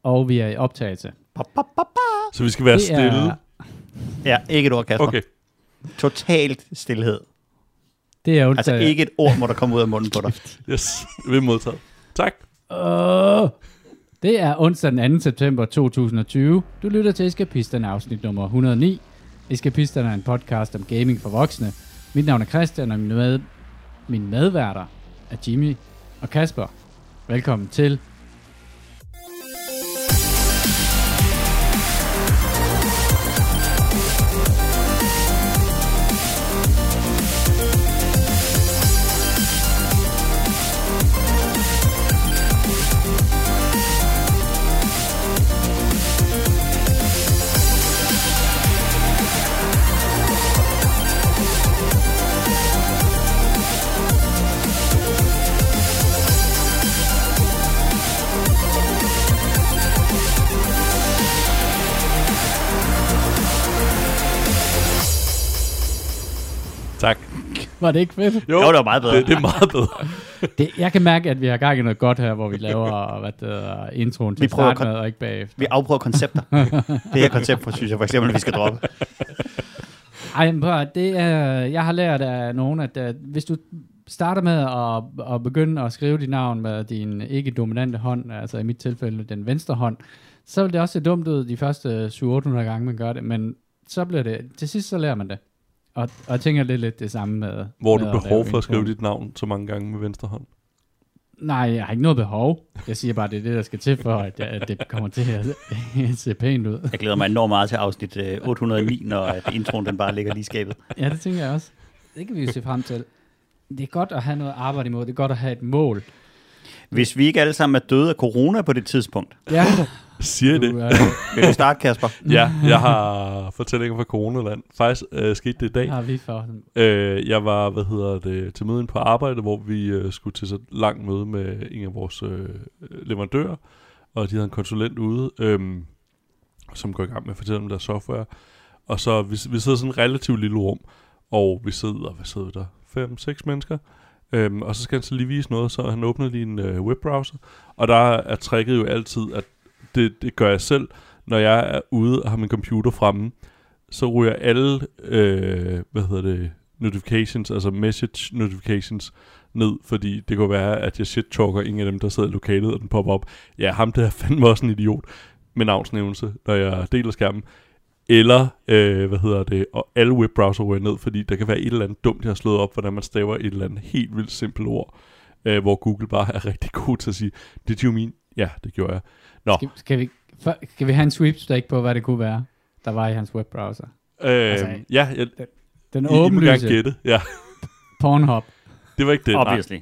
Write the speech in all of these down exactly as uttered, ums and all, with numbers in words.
og vi er i optagelse. Ba, ba, ba, ba. Så vi skal være Det stille. er- Ja, ikke et ord, Kasper. Okay. Totalt stillhed. Det er Altså ikke et ord må der komme ud af munden på dig. Yes, vi er modtaget. Tak. Uh, det er onsdag den anden september to tusind og tyve. Du lytter til Eskapisterne, afsnit nummer et hundrede og ni. Eskapisterne er en podcast om gaming for voksne. Mit navn er Christian, og mine, med, mine medværter er Jimmy og Kasper. Velkommen til. Tak. Var det ikke fedt? Jo, det var meget bedre. Det, det er meget bedre. Det, jeg kan mærke, at vi har gang i noget godt her, hvor vi laver hvad det er, introen til Vi at prøver starte kon- med, og ikke bagefter. Vi afprøver koncepter. Det her koncept, for, synes jeg for eksempel, vi skal droppe. Ej, men prøv, at- det er, jeg har lært af nogen, at, at hvis du starter med at, at begynde at skrive dit navn med din ikke-dominante hånd, altså i mit tilfælde den venstre hånd, så vil det også se dumt ud de første syv otte hundrede gange, man gør det, men så bliver det, til sidst så lærer man det. Og, og jeg tænker lidt, lidt det samme med... Hvor har med du at behov lave for at skrive introen. dit navn så mange gange med venstre hånd? Nej, jeg har ikke noget behov. Jeg siger bare, det er det, der skal til for, at, jeg, at det kommer til at se pænt ud. Jeg glæder mig enormt meget til afsnit øh, otte hundrede og ni, når at introen den bare ligger lige i skabet. Ja, det tænker jeg også. Det kan vi jo se frem til. Det er godt at have noget arbejde imod. Det er godt at have et mål. Hvis vi ikke alle sammen er døde af corona på det tidspunkt. Ja, Siger I det? du, øh, Vil du starte, Kasper? Ja, jeg har fortællinger fra Coronaland. Faktisk øh, skete det i dag. har vi for. Øh, jeg var, hvad hedder det, til møden på arbejde, hvor vi øh, skulle til så et langt møde med en af vores øh, leverandører, og de havde en konsulent ude, øh, som går i gang med at fortælle om deres software. Og så, vi, vi sidder i sådan et relativt lille rum, og vi sidder, hvad sidder vi der? Fem, seks mennesker. Øhm, og så skal han så lige vise noget, så han åbner lige en øh, webbrowser. Og der er tricket jo altid, at det, det gør jeg selv, når jeg er ude og har min computer fremme, så ryger alle, øh, hvad hedder det, notifications, altså message notifications ned, fordi det kan være, at jeg shit-talker en af dem, der sidder i lokalet, og den popper op. Ja, ham der er fandme også en idiot med navnsnævnelse, når jeg deler skærmen. Eller, øh, hvad hedder det, og alle webbrowser ryger ned, fordi der kan være et eller andet dumt, jeg har slået op, hvordan man staver et eller andet helt vildt simpelt ord, øh, hvor Google bare er rigtig god til at sige, did you mean? Ja, det gjorde jeg. Nå. Skal, skal, vi, for, skal vi have en sweepstake på, hvad det kunne være, der var i hans webbrowser? Øh, Altså, ja, jeg, Den I, I må gerne åbenlyse gætte. Ja, Pornhub. det var ikke det. Obviously.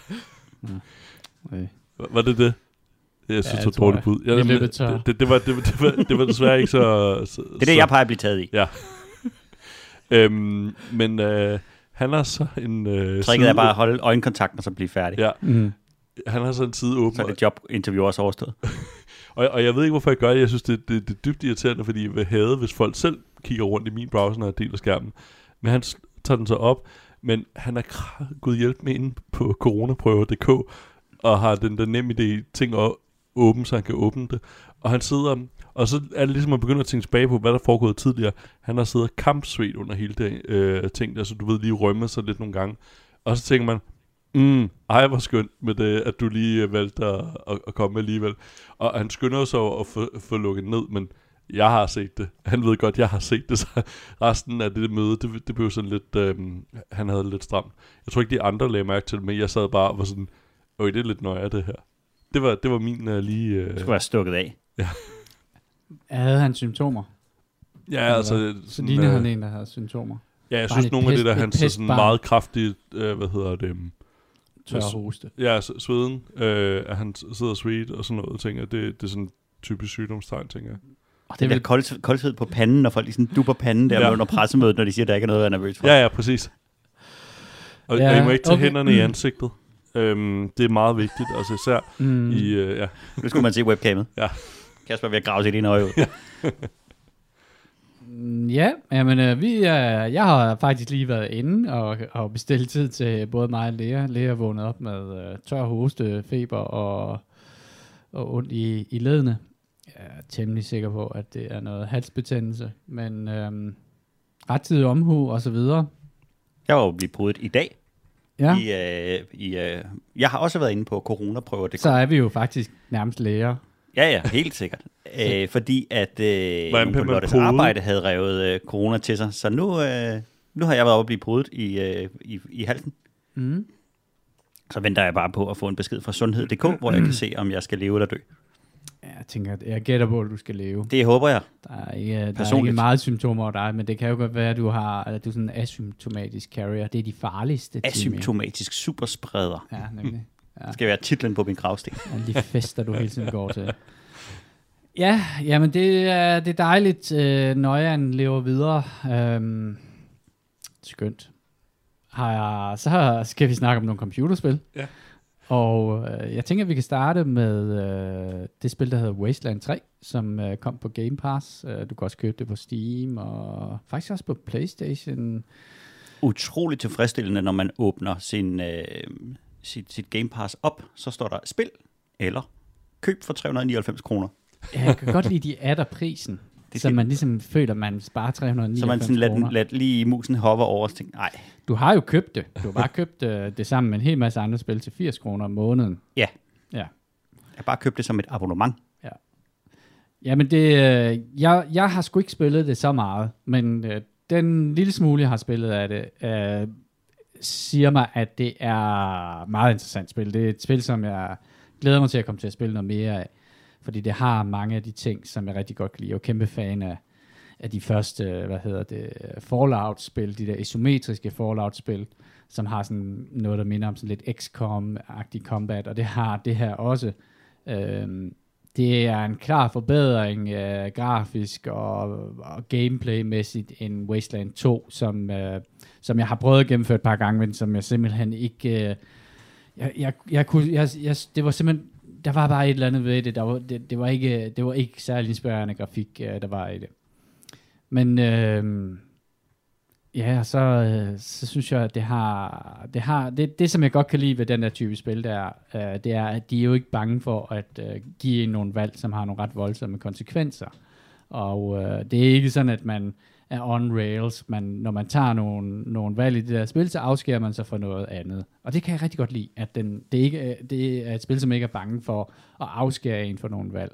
Øh. Var, var det det? Jeg synes, Ja, det var det tror dårligt jeg. bud. Vi Ja, løber men tør. det, det, det, var, det, var, det, var, det var desværre ikke så... så Det er det, jeg peger at blive taget i. Ja. øhm, men øh, han har så en øh, Tricket er bare at holde øjenkontakten og så blive færdig. Ja, Mm. han har så en side åben. Så er det jobinterview også overstået. Og, og jeg ved ikke, hvorfor jeg gør det. Jeg synes, det, det, det er dybt irriterende, fordi jeg vil have, hvis folk selv kigger rundt i min browser, når jeg deler skærmen. Men han s- tager den så op, men han er kra- gået hjælp med inde på coronaprøver punktum d k og har den der nem idé ting at åbne, så han kan åbne det. Og han sidder, og så er det ligesom at begynde at tænke tilbage på, hvad der foregået tidligere. Han har siddet kampsvedt under hele det øh, ting, der så du ved lige rømme sig lidt nogle gange. Og så tænker man, Mm, ej, hvor skønt med det, at du lige valgte at, at, at komme alligevel. Og han skynder sig at få, få lukket ned, men jeg har set det. Han ved godt, jeg har set det, så resten af det møde, det, det blev sådan lidt, øhm, han havde lidt stramt. Jeg tror ikke, de andre lagde mærke til det, men jeg sad bare og var sådan, øj, det er lidt nøje det her. Det var, det var min uh, lige... Uh, Det skulle være stukket af. Ja, Havde han symptomer? ja altså... Så sådan, ligner øh, han en, der havde symptomer. Ja, jeg Bare synes, et nogle af pest- det der, et han så sådan pestbarn. meget kraftigt, øh, hvad hedder det... Um, Tør s- hoste. Ja, s- sveden, øh, at han s- sidder sweet og sådan noget, tænker jeg, det, det er sådan typisk sygdomstegn, tænker jeg. Og det der kold, koldhed på panden, når folk ligesom dupper panden der Ja. ja. under pressemødet, når de siger, at der ikke er noget at være nervøs for. Ja, ja, præcis. Og, Ja, ja, og I må ikke tage okay. hænderne i ansigtet. Øhm, det er meget vigtigt, altså især Mm. i, øh, ja. Nu skulle man se webcamet. Ja. Kasper er ved at grave sit ene øje ud. Mm, Ja, jamen, øh, vi, øh, jeg har faktisk lige været inde og, og bestilt tid til både mig og Lea. Lea er vågnet op med øh, tør hoste, feber og, og ondt i, i ledene. Jeg er temmelig sikker på, at det er noget halsbetændelse, men øhm, rettidig omhu og så videre. Jeg var jo blevet prøvet i dag. Ja. I, øh, i, øh, jeg har også været inde på coronaprøver. Så er vi jo faktisk nærmest læger. Ja, ja, helt sikkert. Æ, fordi at øh, Hvordan nogen på man Lottes prøvede? arbejde havde revet øh, corona til sig. Så nu, øh, nu har jeg været oppe og blive prøvet i, øh, i, i halsen. Mm. Så venter jeg bare på at få en besked fra sundhed punktum d k, hvor jeg kan se, om jeg skal leve eller dø. Jeg tænker, at jeg gætter på, at du skal leve. Det håber jeg. Der er ikke, der er Personligt. ikke meget symptomer over dig, men det kan jo godt være, at du har, at du er sådan en asymptomatisk carrier. Det er de farligste. Jimmy. Asymptomatisk superspreder. Ja, nemlig. Ja. Det skal være titlen på min gravsten. Alle de fester, du hele tiden går til. Ja, jamen det er, det er dejligt. Øh, Nøjan lever videre. Øhm, skønt. Har jeg, så skal vi snakke om nogle computerspil. Ja. Og øh, jeg tænker, at vi kan starte med øh, det spil, der hedder Wasteland tre, som øh, kom på Game Pass. Øh, du kan også købe det på Steam, og faktisk også på PlayStation. Utroligt tilfredsstillende, når man åbner sin, øh, sit, sit Game Pass op, så står der spil eller køb for tre hundrede og nioghalvfems kroner. Jeg kan godt lide, de adder prisen, Det så skal- man ligesom føler, man sparer tre hundrede og Så man nioghalvfems sådan kroner. lader, lader lige musen hover over og så tænker, nej, Du har jo købt det. Du har bare købt øh, det sammen med en hel masse andre spil til firs kroner om måneden. ja, Ja. jeg har bare købt det som et abonnement. Jamen det, øh, jeg, jeg har sgu ikke spillet det så meget, men øh, den lille smule, jeg har spillet af det, øh, siger mig, at det er meget interessant spil. Det er et spil, som jeg glæder mig til at komme til at spille noget mere af, fordi det har mange af de ting, som jeg rigtig godt kan lide. Jeg er jo kæmpe fan af, af de første, hvad hedder det, Fallout-spil, de der isometriske Fallout-spil, som har sådan noget, der minder om sådan lidt X COM-agtig combat, og det har det her også. Øhm, det er en klar forbedring øh, grafisk og, og gameplay-mæssigt end Wasteland to, som, øh, som jeg har prøvet at gennemføre et par gange, men som jeg simpelthen ikke... Øh, jeg, jeg, jeg kunne, jeg, jeg, det var simpelthen... Der var bare et eller andet ved det. Der var, det, det, var ikke, det var ikke særlig inspirerende grafik, øh, der var i det. Men øh, ja, så, øh, så synes jeg, at det har, det har det, det, som jeg godt kan lide ved den der type spil, der, øh, det er, at de er jo ikke bange for at øh, give en nogle valg, som har nogle ret voldsomme konsekvenser. Og øh, det er ikke sådan, at man er on rails. Man, når man tager nogle, nogle valg i det der spil, så afskærer man sig fra noget andet. Og det kan jeg rigtig godt lide, at den, det, ikke, det er et spil, som ikke er bange for at afskære en for nogle valg.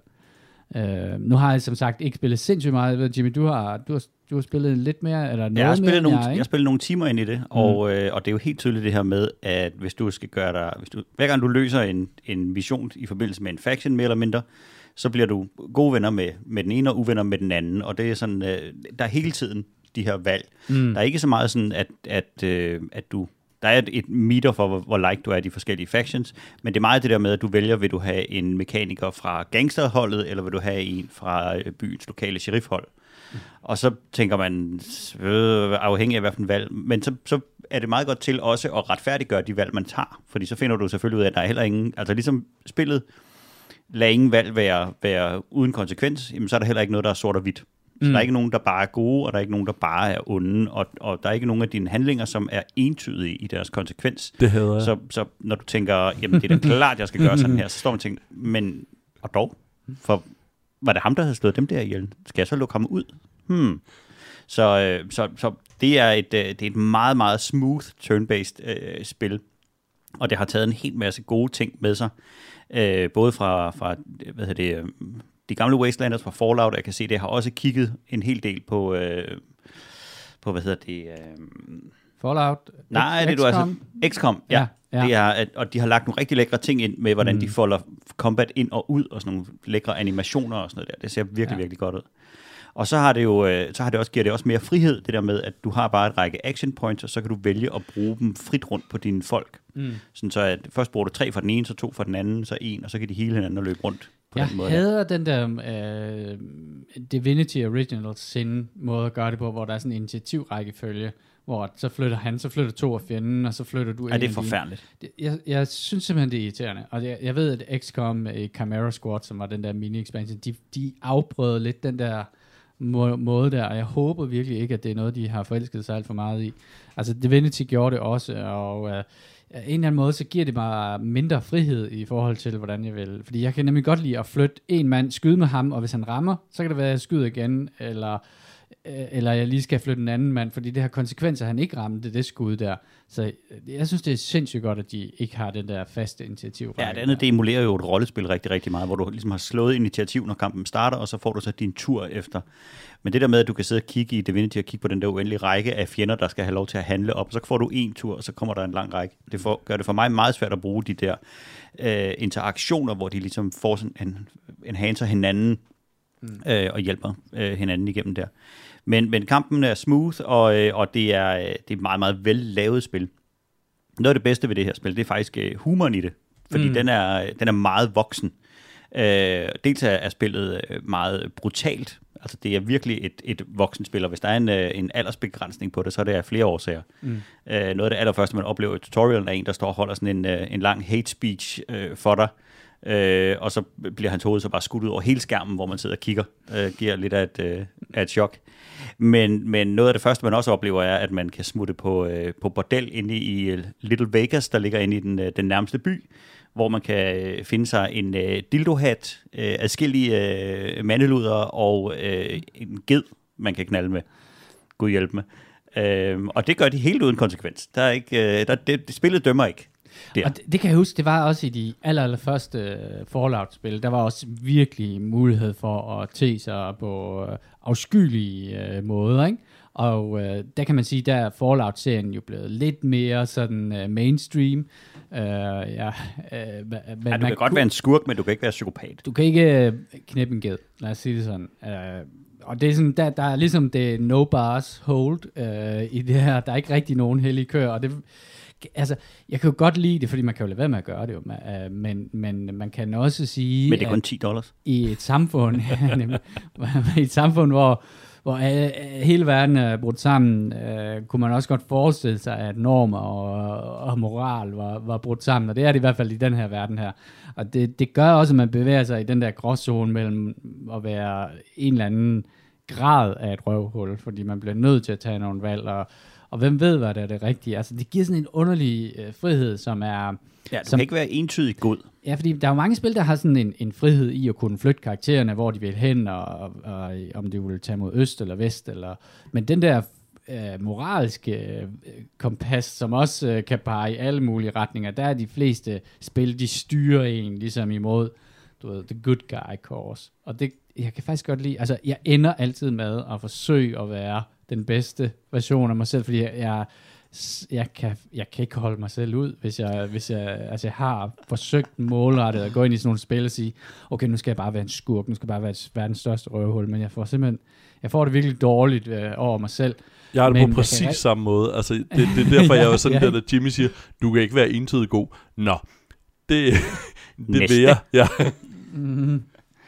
Uh, nu har jeg som sagt ikke spillet sindssygt meget. Jimmy, du har, du har, du har spillet lidt mere, eller noget Jeg har spillet, mere, nogle, jeg, jeg, ikke? har spillet nogle timer ind i det, og, øh, og det er jo helt tydeligt det her med, at hvis du skal gøre dig, hvis du, hver gang du løser en, en mission i forbindelse med en faction mere eller mindre, så bliver du gode venner med, med den ene og uvenner med den anden, og det er sådan, øh, der er hele tiden de her valg. Mm. Der er ikke så meget sådan, at, at, øh, at du, der er et, et meter for, hvor, hvor like du er i de forskellige factions, men det er meget det der med, at du vælger, vil du have en mekaniker fra gangsterholdet, eller vil du have en fra øh, byens lokale sheriffhold. Mm. Og så tænker man, øh, afhængig af hvilken valg, men så, så er det meget godt til også at retfærdiggøre de valg, man tager, fordi så finder du selvfølgelig ud af, at der er heller ingen, altså ligesom spillet, lad ingen valg være, være uden konsekvens, jamen så er der heller ikke noget, der er sort og hvidt. Så mm. der er ikke nogen, der bare er gode, og der er ikke nogen, der bare er onde, og, og der er ikke nogen af dine handlinger, som er entydige i deres konsekvens. Det hader jeg. Så, så når du tænker, jamen det er da klart, jeg skal gøre sådan her, så står man og tænker, men og dog, for var det ham, der havde slået dem der ihjel? Skal jeg så lukke ham ud? Hmm. Så, øh, så, så det er et, øh, det er et meget, meget smooth turn-based øh, spil, og det har taget en hel masse gode ting med sig, øh, både fra, fra hvad hedder det, øh, de gamle Wastelanders fra Fallout. Jeg kan se, det har også kigget en hel del på, øh, på hvad hedder det? Øh, Fallout? nej, X- det er du altså XCOM? X COM, ja. Ja, ja. Det er, at, og de har lagt nogle rigtig lækre ting ind med, hvordan Mm. de folder combat ind og ud, og sådan nogle lækre animationer og sådan noget der. Det ser virkelig, Ja. virkelig godt ud. Og så har det jo, øh, så har det også, giver det også mere frihed, det der med, at du har bare et række action points, og så kan du vælge at bruge dem frit rundt på dine folk. Mm. Sådan så, at først bruger du tre fra den ene, så to fra den anden, så en, og så kan de hele hinanden og løbe rundt på Jeg den måde. hader den der øh, Divinity Originals sin måde at gøre det på, hvor der er sådan en initiativrækkefølge, hvor så flytter han, så flytter to af fjenden, og så flytter du Ja, en det er af dine. forfærdeligt. Det- Jeg, jeg synes simpelthen, det er irriterende. Og jeg, jeg ved, at X COM i Chimera Squad, som var den der mini-expansion, de, de afprøvede lidt den der må, måde der, og jeg håber virkelig ikke, at det er noget, de har forelsket sig alt for meget i. Altså, Divinity gjorde det også, og uh, en eller anden måde, så giver det mig mindre frihed i forhold til, hvordan jeg vil. Fordi jeg kan nemlig godt lide at flytte en mand, skyde med ham, og hvis han rammer, så kan det være, at jeg skyder igen, eller, eller jeg lige skal flytte en anden mand, fordi det har konsekvenser, at han ikke rammer det, det skud der. Så jeg synes, det er sindssygt godt, at de ikke har den der faste initiativ. Ja, det andet, det emulerer jo et rollespil rigtig, rigtig meget, hvor du ligesom har slået initiativ, når kampen starter, og så får du så din tur efter. Men det der med, at du kan sidde og kigge i Divinity og kigge på den der uendelige række af fjender, der skal have lov til at handle op, så får du en tur, og så kommer der en lang række. Det får, gør det for mig meget svært at bruge de der øh, interaktioner, hvor de ligesom får sådan en, enhancer hinanden mm. øh, og hjælper øh, hinanden igennem der. Men, men kampen er smooth, og, øh, og det er det er et meget, meget vel lavet spil. Noget af det bedste ved det her spil, det er faktisk øh, humoren i det, fordi mm. den, er, den er meget voksen. Øh, dels er, er spillet meget brutalt. Altså, det er virkelig et, et voksenspil, og hvis der er en, en aldersbegrænsning på det, så er det af flere årsager. Mm. Øh, noget af det allerførste, man oplever i tutorialen, er en, der står og holder sådan en, en lang hate speech øh, for dig, øh, og så bliver hans hoved så bare skudt ud over hele skærmen, hvor man sidder og kigger. Øh, giver lidt af et, øh, af et chok. Men, men noget af det første, man også oplever, er, at man kan smutte på, øh, på bordel inde i Little Vegas, der ligger inde i den, den nærmeste by, hvor man kan finde sig en øh, dildohat, øh, adskillige øh, mandeluder og øh, en ged, man kan knalde med. Gud hjælp med. Øh, og det gør de helt uden konsekvens. Der er ikke, øh, der, det, det spillet dømmer ikke. Der. Og det, det kan jeg huske, det var også i de aller, aller første Fallout-spil, der var også virkelig mulighed for at te sig på øh, afskyelige øh, måder, ikke? Og øh, der kan man sige, der er Fallout-serien jo blevet lidt mere sådan øh, mainstream. Øh, ja, øh, men ja, du man kan godt kunne, være en skurk, men du kan ikke være psykopat. Du kan ikke øh, knæppe en ged, lad os sige det sådan. Øh, og det er sådan, der, der er ligesom det no bars hold øh, i det her. Der er ikke rigtig nogen hellige køer, og det... Altså, jeg kan jo godt lide det, fordi man kan jo lade være med at gøre det, jo, men, men man kan også sige... Men det er kun ti dollars. I et samfund, ja, nemlig, i et samfund, hvor, hvor hele verden er brudt sammen, øh, kunne man også godt forestille sig, at normer og, og moral var, var brudt sammen, og det er det i hvert fald i den her verden her. Og det, det gør også, at man bevæger sig i den der gråzone mellem at være en eller anden grad af et røvhul, fordi man bliver nødt til at tage nogle valg, og Og hvem ved, hvad der er det rigtige? Altså, det giver sådan en underlig øh, frihed, som er... Ja, du som, kan ikke være entydigt god. Ja, fordi der er jo mange spil, der har sådan en, en frihed i at kunne flytte karaktererne, hvor de vil hen, og, og, og om de vil tage mod øst eller vest. Eller, men den der øh, moralske øh, kompas, som også øh, kan pege i alle mulige retninger, der er de fleste spil, de styrer en ligesom imod, du ved, the good guy course. Og det, jeg kan faktisk godt lide... Altså, jeg ender altid med at forsøge at være den bedste version af mig selv, fordi jeg, jeg, jeg, kan, jeg kan ikke holde mig selv ud, hvis jeg, hvis jeg, altså jeg har forsøgt målrettet at gå ind i sådan nogle spil og sige, okay, nu skal jeg bare være en skurk, nu skal jeg bare være verdens største røvhul, men jeg får simpelthen, jeg får det virkelig dårligt øh, over mig selv. Jeg har det men på præcis kan... samme måde. Altså, det, det er derfor, jeg var sådan ja, der, da Jimmy siger, du kan ikke være entydigt god. Nå, det, det vil jeg. Ja. Mm-hmm.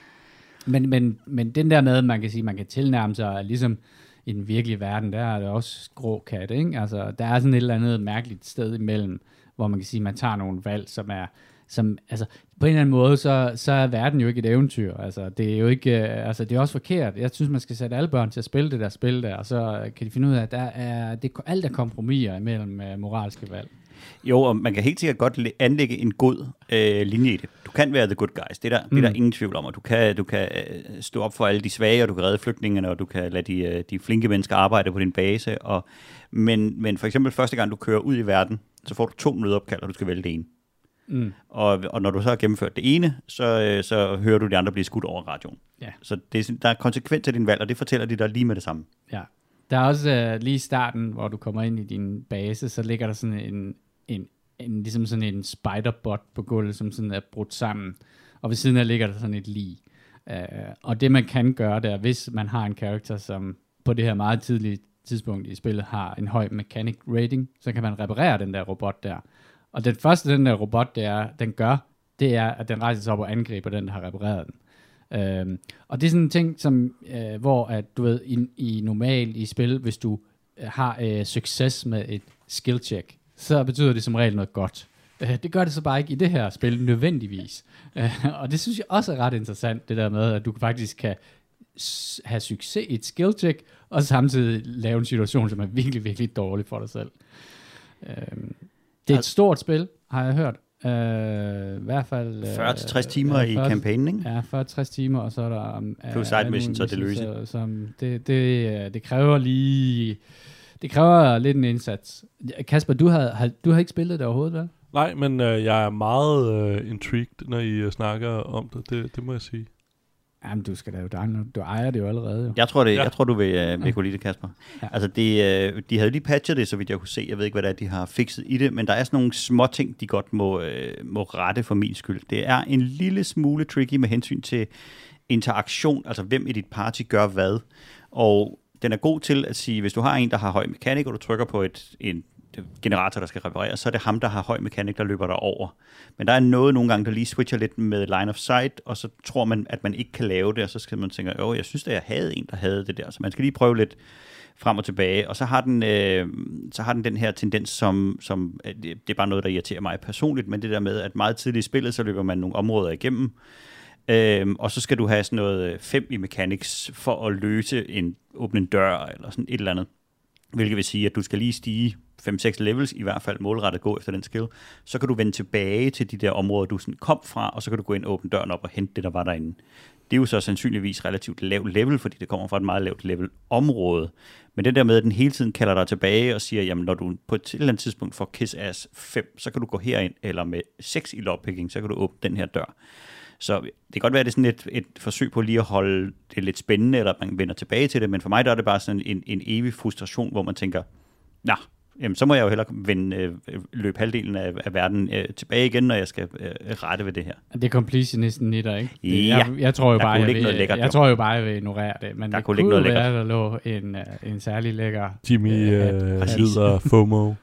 Men, men, men den der med, man kan sige, man kan tilnærme sig ligesom i den virkelige verden, der er det også grå kat, ikke? Altså, der er sådan et eller andet mærkeligt sted imellem, hvor man kan sige, man tager nogle valg, som er, som, altså, på en eller anden måde, så, så er verden jo ikke et eventyr. Altså, det er jo ikke, altså, det er også forkert. Jeg synes, man skal sætte alle børn til at spille det der spil der, og så kan de finde ud af, at der er, det, alt er kompromiser imellem uh, moralske valg. Jo, og man kan helt sikkert godt anlægge en god øh, linje i det. Du kan være the good guys, det er der, mm. det er der ingen tvivl om, og du kan, du kan stå op for alle de svage, og du kan redde flygtningene, og du kan lade de, de flinke mennesker arbejde på din base, og, men, men for eksempel første gang, du kører ud i verden, så får du to nødopkald, og du skal vælge det ene. Mm. Og, og når du så har gennemført det ene, så, så hører du de andre blive skudt over radioen. Ja. Så det, der er konsekvens af din valg, og det fortæller de dig lige med det samme. Ja. Der er også uh, lige i starten, hvor du kommer ind i din base, så ligger der sådan en En, en, ligesom sådan en spiderbot på gulvet, som sådan er brudt sammen. Og ved siden af ligger der sådan et lig. Uh, og det man kan gøre der, hvis man har en karakter, som på det her meget tidlige tidspunkt i spillet har en høj mechanic rating, så kan man reparere den der robot der. Og den første, den der robot, der, den gør, det er, at den rejser sig op og angriber den, der har repareret den. Uh, og det er sådan en ting, som, uh, hvor at, du ved, i, i normal i spil, hvis du uh, har uh, succes med et skill check, så betyder det som regel noget godt. Uh, det gør det så bare ikke i det her spil nødvendigvis. Uh, og det synes jeg også er ret interessant, det der med, at du faktisk kan s- have succes i et skill check, og samtidig lave en situation, som er virkelig, virkelig dårlig for dig selv. Uh, Det er et stort spil, har jeg hørt. Uh, I hvert fald... fyrre til tres timer uh, i kampagnen, ikke? Ja, fyrre til tres timer, og så er der... Um, plus side mission, så det løser. Som, det, det, det kræver lige... Det kræver lidt en indsats. Kasper, du har, har, du har ikke spillet det overhovedet, vel? Nej, men øh, jeg er meget øh, intrigued, når I øh, snakker om det. det. Det må jeg sige. Jamen, du skal da jo downloade. Du ejer det jo allerede, jo. Jeg tror, det, ja. jeg tror du vil, øh, vil kunne lide det, Kasper. Ja. Altså, det, øh, de havde lige patchet det, så vidt jeg kunne se. Jeg ved ikke, hvad det er, de har fikset i det, men der er sådan nogle små ting, de godt må, øh, må rette for min skyld. Det er en lille smule tricky med hensyn til interaktion, altså hvem i dit party gør hvad. Og den er god til at sige, hvis du har en, der har høj mekanik, og du trykker på et, en generator, der skal repareres, så er det ham, der har høj mekanik, der løber der over. Men der er noget nogle gange, der lige switcher lidt med line of sight, og så tror man, at man ikke kan lave det, og så skal man tænke, åh, jeg synes, at jeg havde en, der havde det der. Så man skal lige prøve lidt frem og tilbage. Og så har den, øh, så har den den her tendens, som, som det er bare noget, der irriterer mig personligt, men det der med, at meget tidligt i spillet, så løber man nogle områder igennem, Øhm, og så skal du have sådan noget fem i mechanics for at løse en åbne en dør eller sådan et eller andet. Hvilket vil sige, at du skal lige stige fem seks levels, i hvert fald målrettet gå efter den skill. Så kan du vende tilbage til de der områder, du sådan kom fra, og så kan du gå ind og åbne døren op og hente det, der var derinde. Det er jo så sandsynligvis relativt lavt level, fordi det kommer fra et meget lavt level område. Men det der med, at den hele tiden kalder dig tilbage og siger, jamen når du på et eller andet tidspunkt får Kiss Ass fem, så kan du gå herind, eller med seks i lockpicking, så kan du åbne den her dør. Så det kan godt være, at det er sådan et, et forsøg på lige at holde det lidt spændende, eller at man vender tilbage til det, men for mig der er det bare sådan en, en evig frustration, hvor man tænker, nah, jamen, så må jeg jo hellere vende, øh, løbe halvdelen af, af verden øh, tilbage igen, når jeg skal øh, rette ved det her. Det er completionisten i dig, ikke? Ja, jeg, jeg tror jo der bare, jeg, vil, jeg, jeg tror jo bare, jeg vil ignorere det, men der det kunne, kunne noget være, der lå en, en særlig lækker... Jimmy øh, øh, lider FOMO.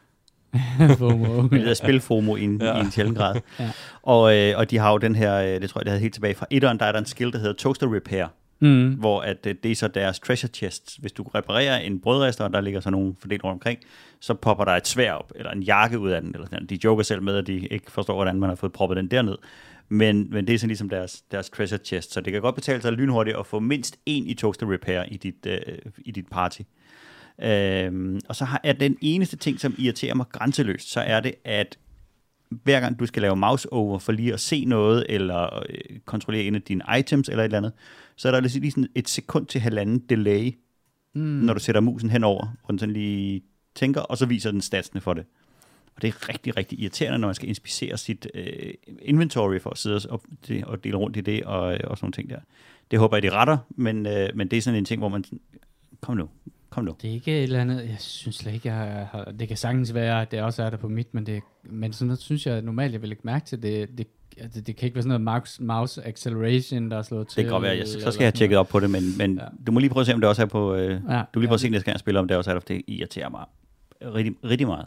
FOMO. Det hedder spilfomo i en, ja. i en sjælden grad. Ja. Og, øh, og de har jo den her, det tror jeg, det havde helt tilbage fra etteren, der er der en skill, der hedder Toaster Repair, mm. hvor at, det er så deres treasure chests. Hvis du reparerer en brødrester, og der ligger så nogle fordelt rundt omkring, så popper der et sværd op, eller en jakke ud af den. Eller sådan. De joker selv med, at de ikke forstår, hvordan man har fået proppet den derned. Men, men det er sådan ligesom deres, deres treasure chest, så det kan godt betale sig lynhurtigt at få mindst en i Toaster Repair i dit, øh, i dit party. Øhm, og så har, er den eneste ting, som irriterer mig grænseløst, så er det, at hver gang du skal lave mouse over for lige at se noget, eller øh, kontrollere en af dine items, eller et eller andet, så er der lige sådan et sekund til halvanden delay, mm. når du sætter musen henover, og den sådan lige tænker, og så viser den statsene for det. Og det er rigtig, rigtig irriterende, når man skal inspicere sit øh, inventory for at sidde og, og dele rundt i det, og, og sådan nogle ting der. Det håber jeg, de retter, men, øh, men det er sådan en ting, hvor man kom nu, Kom nu. Det er ikke et eller andet, jeg synes slet ikke, jeg har, det kan sagtens være, at det også er der på mit, men, det, men sådan noget synes jeg normalt, jeg vil lægge mærke til, det, det, det, det kan ikke være sådan noget mouse, mouse acceleration, der er slået til. Det kan godt være, jeg, så skal jeg have tjekket op på det, men, men ja. du må lige prøve at se, om det også er på, øh, ja, du må lige prøve at se, næste gang jeg spiller, om det også er der, for det irriterer mig rigtig, rigtig meget.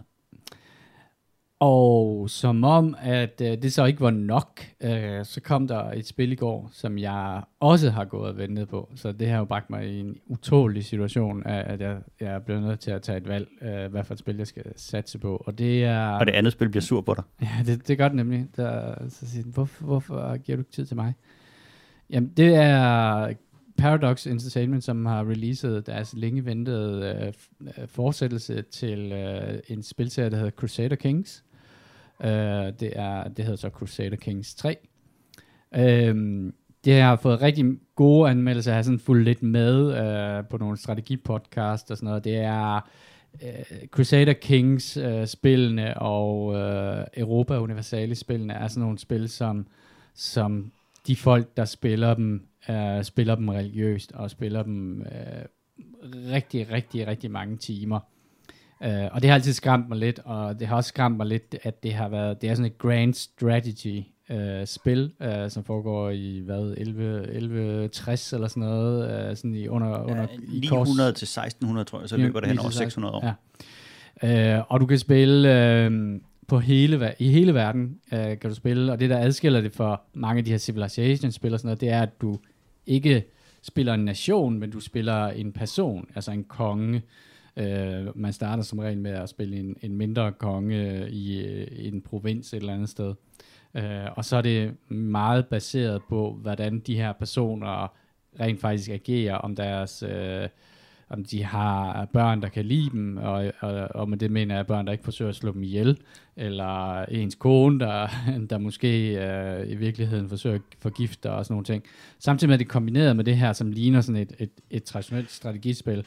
Og som om, at øh, det så ikke var nok, øh, så kom der et spil i går, som jeg også har gået og ventet på. Så det har jo bragt mig i en utålig situation, at jeg, jeg er blevet nødt til at tage et valg, øh, hvad for et spil jeg skal satse på. Og det er... Og det andet spil bliver sur på dig. Ja, det, det gør det nemlig. Der, så siger den, hvorfor, hvorfor giver du ikke tid til mig? Jamen, det er Paradox Entertainment, som har releaset deres længe ventede øh, fortsættelse til øh, en spilserie, der hedder Crusader Kings. Uh, det, er, det hedder så Crusader Kings tre. Um, det har fået rigtig gode anmeldelser. Jeg har sådan fulgt lidt med uh, på nogle strategipodcast og sådan noget. Det er uh, Crusader Kings uh, spillene og uh, Europa Universalis spillene er sådan nogle spil, som, som de folk, der spiller dem, uh, spiller dem religiøst og spiller dem uh, rigtig, rigtig, rigtig mange timer. Uh, og det har altid skræmt mig lidt, og det har også skræmt mig lidt, at det har været, det er sådan et grand strategy uh, spil, uh, som foregår i, hvad, elleve tres eller sådan noget, uh, sådan i under, under ja, ni hundrede til seksten hundrede, tror jeg, så løber det hen over seks hundrede år. Ja. Uh, og du kan spille uh, på hele, i hele verden, uh, kan du spille, og det der adskiller det for mange af de her Civilization-spil og sådan noget, det er, at du ikke spiller en nation, men du spiller en person, altså en konge. Uh, man starter som regel med at spille en, en mindre konge i, i en provins et eller andet sted. Uh, og så er det meget baseret på, hvordan de her personer rent faktisk agerer, om deres, uh, om de har børn, der kan lide dem, og, og, og med det mener jeg børn, der ikke forsøger at slå dem ihjel, eller ens kone, der, der måske øh, i virkeligheden forsøger at forgifte og sådan nogle ting. Samtidig med, at det er kombineret med det her, som ligner sådan et, et, et traditionelt strategispil.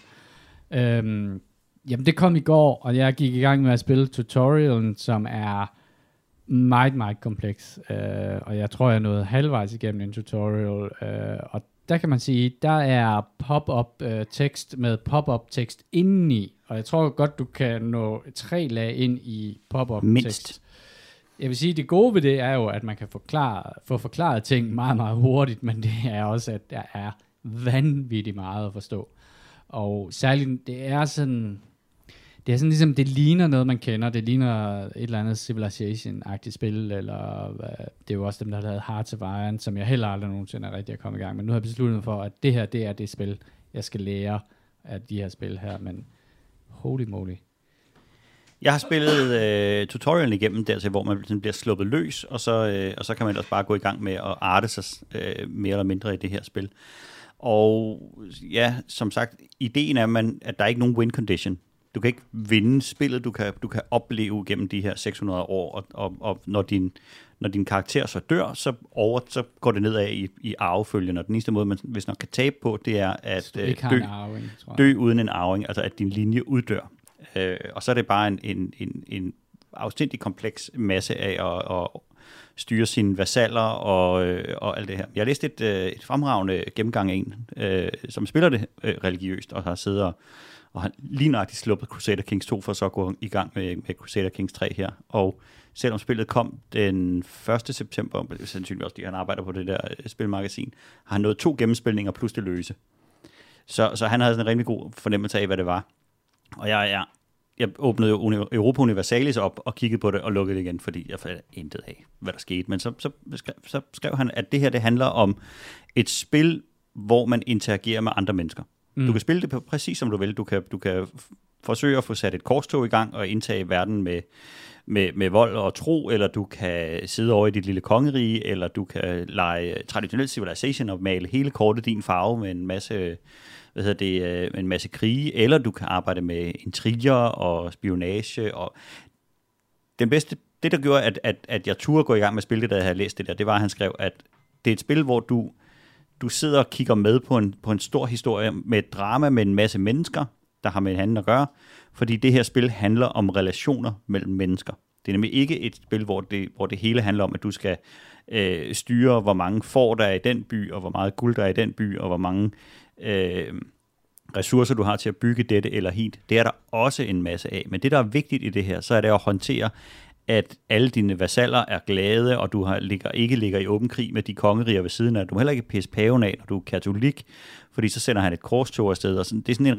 Øhm, jamen, det kom i går, og jeg gik i gang med at spille tutorialen, som er meget, meget kompleks. Øh, og jeg tror, jeg nåede halvvejs igennem en tutorial, øh, og der kan man sige, der er pop-up øh, tekst med pop-up tekst indeni, og jeg tror godt, du kan nå tre lag ind i pop-up tekst. Jeg vil sige, det gode ved det er jo, at man kan forklare, få forklaret ting meget, meget hurtigt, men det er også, at der er vanvittigt meget at forstå. Og særligt, det er sådan, det er sådan ligesom, det ligner noget, man kender. Det ligner et eller andet Civilization-agtigt spil, eller det er jo også dem, der har lavet Hearts of Iron, som jeg heller aldrig nogensinde er rigtig at komme i gang. Men nu har jeg besluttet mig for, at det her, det er det spil, jeg skal lære af de her spil her. Men holy moly. Jeg har spillet øh, tutorialen igennem dertil, hvor man bliver sluppet løs, og så, øh, og så kan man ellers bare gå i gang med at arte sig øh, mere eller mindre i det her spil. Og ja, som sagt, ideen er, man, at der er ikke nogen win condition. Du kan ikke vinde spillet, du kan, du kan opleve gennem de her seks hundrede år, og, og, og når, din, når din karakter så dør, så, over, så går det nedad i, i arvefølgen, og den eneste måde, man hvis nok kan tabe på, det er at øh, dø, arving, dø uden en arving, altså at din linje uddør. Øh, og så er det bare en, en, en, en afstændig kompleks masse af at, at styre sine vasaller og, øh, og alt det her. Jeg har læst et, øh, et fremragende gennemgang af en, øh, som spiller det øh, religiøst, og har siddet og og han lige nøjagtigt sluppet Crusader Kings to, for så at gå i gang med, med Crusader Kings tre her. Og selvom spillet kom den første september, sandsynligvis også, fordi han arbejder på det der spilmagasin, har han nået to gennemspilninger plus det løse. Så, så han havde sådan en rimelig god fornemmelse af, hvad det var. Og jeg, jeg, jeg åbnede jo Europa Universalis op og kiggede på det og lukkede det igen, fordi jeg fandt intet af, hvad der skete. Men så, så, skrev, så skrev han, at det her det handler om et spil, hvor man interagerer med andre mennesker. Mm. Du kan spille det på præcis som du vil. Du kan, du kan f- forsøge at få sat et korstog i gang og indtage verden med, med, med vold og tro, eller du kan sidde over i dit lille kongerige, eller du kan lege traditionel Civilization og male hele kortet din farve med en masse, hvad hedder det, en masse krige, eller du kan arbejde med intriger og spionage. Og den bedste, det der gjorde, at, at, at jeg turde gå i gang med at spille det, da jeg havde læst det der, det var, at han skrev, at det er et spil, hvor du Du sidder og kigger med på en, på en stor historie med et drama med en masse mennesker, der har med hinanden at gøre, fordi det her spil handler om relationer mellem mennesker. Det er nemlig ikke et spil, hvor det, hvor det hele handler om, at du skal øh, styre, hvor mange får der er i den by, og hvor meget guld der er i den by, og hvor mange øh, ressourcer du har til at bygge dette eller hit. Det er der også en masse af. Men det, der er vigtigt i det her, så er det at håndtere, at alle dine vasaller er glade, og du har, ligger, ikke ligger i åben krig med de kongeriger ved siden af. Du må heller ikke pisse paven af, når du er katolik, fordi så sender han et korstog afsted. Og sådan, det er sådan en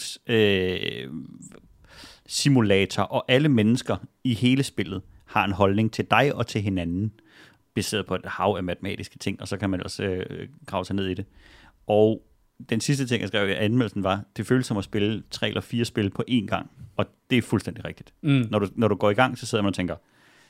relationssimulator, øh, og alle mennesker i hele spillet har en holdning til dig og til hinanden, baseret på et hav af matematiske ting, og så kan man også øh, grave sig ned i det. Og den sidste ting, jeg skrev i anmeldelsen, var, det føles som at spille tre eller fire spil på én gang. Og det er fuldstændig rigtigt. Mm. Når, du, når du går i gang, så sidder man og tænker,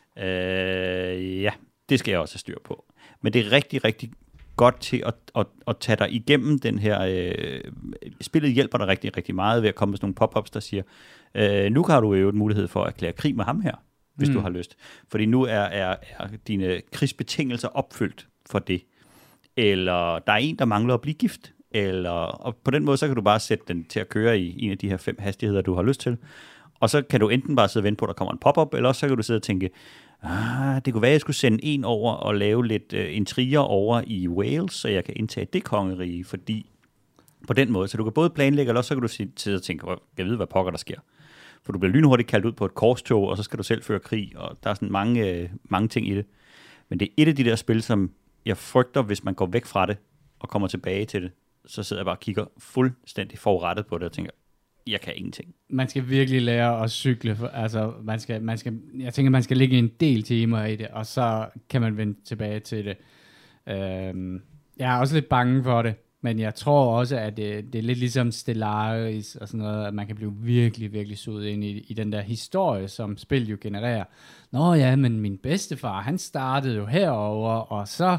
øh, ja, det skal jeg også have styr på. Men det er rigtig, rigtig godt til at, at, at tage dig igennem den her... Øh, spillet hjælper dig rigtig, rigtig meget ved at komme med sådan nogle pop-ups, der siger, øh, nu har du jo en mulighed for at erklære krig med ham her, hvis mm. du har lyst. Fordi nu er, er, er dine krigsbetingelser opfyldt for det. Eller der er en, der mangler at blive gift. Eller, og på den måde, så kan du bare sætte den til at køre i en af de her fem hastigheder, du har lyst til. Og så kan du enten bare sidde og vente på, at der kommer en pop-up, eller også så kan du sidde og tænke, ah, det kunne være, at jeg skulle sende en over og lave lidt uh, intriger over i Wales, så jeg kan indtage det kongerige, fordi på den måde, så du kan både planlægge, eller også så kan du sidde og tænke, jeg ved, hvad pokker der sker. For du bliver lynhurtigt kaldt ud på et korstog, og så skal du selv føre krig, og der er sådan mange, uh, mange ting i det. Men det er et af de der spil, som jeg frygter, hvis man går væk fra det, og kommer tilbage til det, så sidder jeg bare og kigger fuldstændig forrettet på det og tænker, jeg kan ingenting. Man skal virkelig lære at cykle. For, altså, man skal, man skal, jeg tænker, man skal lægge en del timer i det, og så kan man vende tilbage til det. Øhm, jeg er også lidt bange for det, men jeg tror også, at det, det er lidt ligesom Stellaris og sådan noget, at man kan blive virkelig, virkelig suget ind i, i den der historie, som spil jo genererer. Nå ja, men min bedstefar, han startede jo herover, og så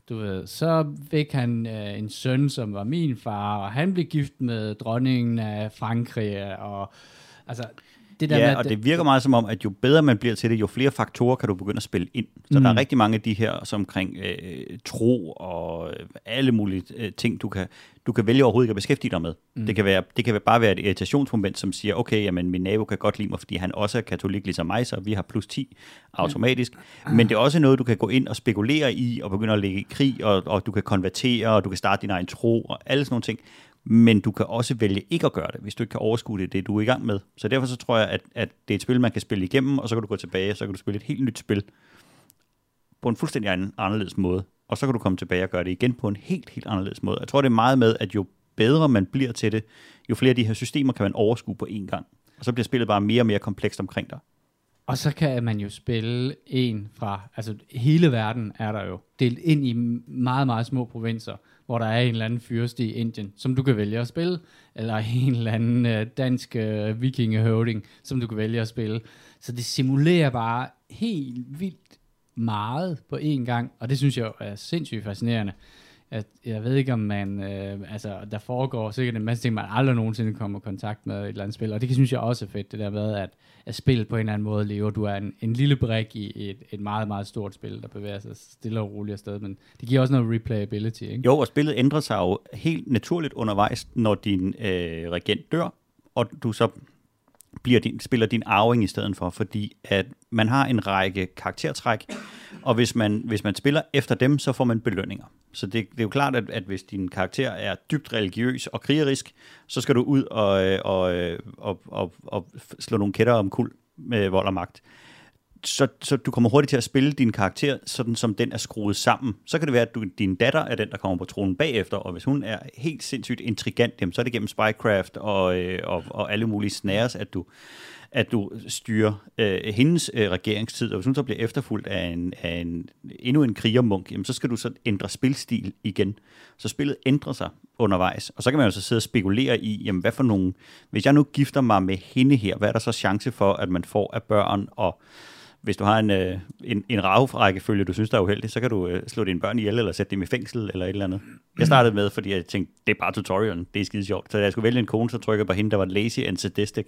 du ved, så fik han øh, en søn, som var min far, og han blev gift med dronningen af Frankrig, og altså... Det der ja, med, og det virker meget som om, at jo bedre man bliver til det, jo flere faktorer kan du begynde at spille ind. Så mm. der er rigtig mange af de her, som omkring øh, tro og øh, alle mulige øh, ting, du kan, du kan vælge overhovedet ikke at beskæftige dig med. Mm. Det kan være, det kan bare være et irritationsmoment, som siger, okay, jamen, min nabo kan godt lide mig, fordi han også er katolik ligesom mig, så vi har plus ti automatisk. Ja. Men det er også noget, du kan gå ind og spekulere i, og begynde at lægge i krig, og, og du kan konvertere, og du kan starte din egen tro, og alle sådan nogle ting. Men du kan også vælge ikke at gøre det, hvis du ikke kan overskue det, det du er i gang med. Så derfor så tror jeg, at, at det er et spil, man kan spille igennem, og så kan du gå tilbage, og så kan du spille et helt nyt spil på en fuldstændig anderledes måde. Og så kan du komme tilbage og gøre det igen på en helt, helt anderledes måde. Jeg tror, det er meget med, at jo bedre man bliver til det, jo flere af de her systemer kan man overskue på én gang. Og så bliver spillet bare mere og mere komplekst omkring dig. Og så kan man jo spille en fra, altså hele verden er der jo delt ind i meget, meget små provinser, hvor der er en eller anden fyrste i Indien, som du kan vælge at spille, eller en eller anden øh, dansk øh, vikingehøvding, som du kan vælge at spille. Så det simulerer bare helt vildt meget på én gang, og det synes jeg er sindssygt fascinerende. At jeg ved ikke, om man, øh, altså der foregår sikkert en masse ting, man aldrig nogensinde kommer i kontakt med et eller andet spil, og det synes jeg også er fedt, det der med, at, at spillet på en eller anden måde lever. Du er en, en lille brik i et, et meget, meget stort spil, der bevæger sig stille og roligt afsted, men det giver også noget replayability, ikke? Jo, og spillet ændrer sig jo helt naturligt undervejs, når din øh, regent dør, og du så bliver din, spiller din arving i stedet for, fordi at man har en række karaktertræk, og hvis man, hvis man spiller efter dem, så får man belønninger. Så det, det er jo klart, at, at hvis din karakter er dybt religiøs og krigerisk, så skal du ud og, og, og, og, og slå nogle kætter om kul med vold og magt. Så, så du kommer hurtigt til at spille din karakter, sådan som den er skruet sammen. Så kan det være, at du, din datter er den, der kommer på tronen bagefter, og hvis hun er helt sindssygt intrigant, jamen, så er det gennem spycraft og, og, og alle mulige snares, at du, at du styrer øh, hendes øh, regeringstid, og hvis hun så bliver efterfulgt af, en, af en, endnu en krigermunk, jamen, så skal du så ændre spilstil igen. Så spillet ændrer sig undervejs, og så kan man jo så sidde og spekulere i, jamen, hvad for nogle, hvis jeg nu gifter mig med hende her, hvad er der så chance for, at man får af børn, og hvis du har en, øh, en, en rækkefølge, du synes, der er uheldig, så kan du øh, slå dine børn ihjel, eller sætte dem i fængsel, eller et eller andet. Jeg startede med, fordi jeg tænkte, det er bare tutorialen, det er skide sjovt. Så da jeg skulle vælge en kone, så trykkede jeg på hende, der var lazy and sadistic.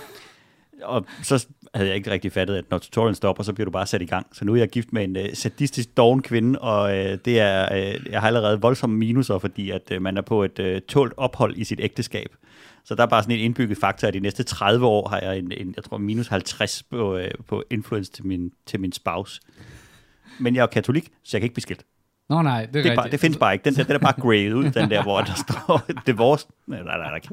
Og så havde jeg ikke rigtig fattet, at når tutorialen stopper, så bliver du bare sat i gang. Så nu er jeg gift med en uh, sadistisk doven kvinde, og uh, det er, uh, jeg har allerede voldsomme minuser, fordi at uh, man er på et uh, tålt ophold i sit ægteskab. Så der er bare sådan en indbygget faktor, at de næste tredive år har jeg en, en jeg tror, minus halvtreds på, uh, på influence til min, til min spouse. Men jeg er katolik, så jeg kan ikke blive skilt. Nå nej, det er, det er bare, det findes bare ikke. Den der, den er bare grayet ud, den der, hvor der står divorce. Nej, nej, nej, nej.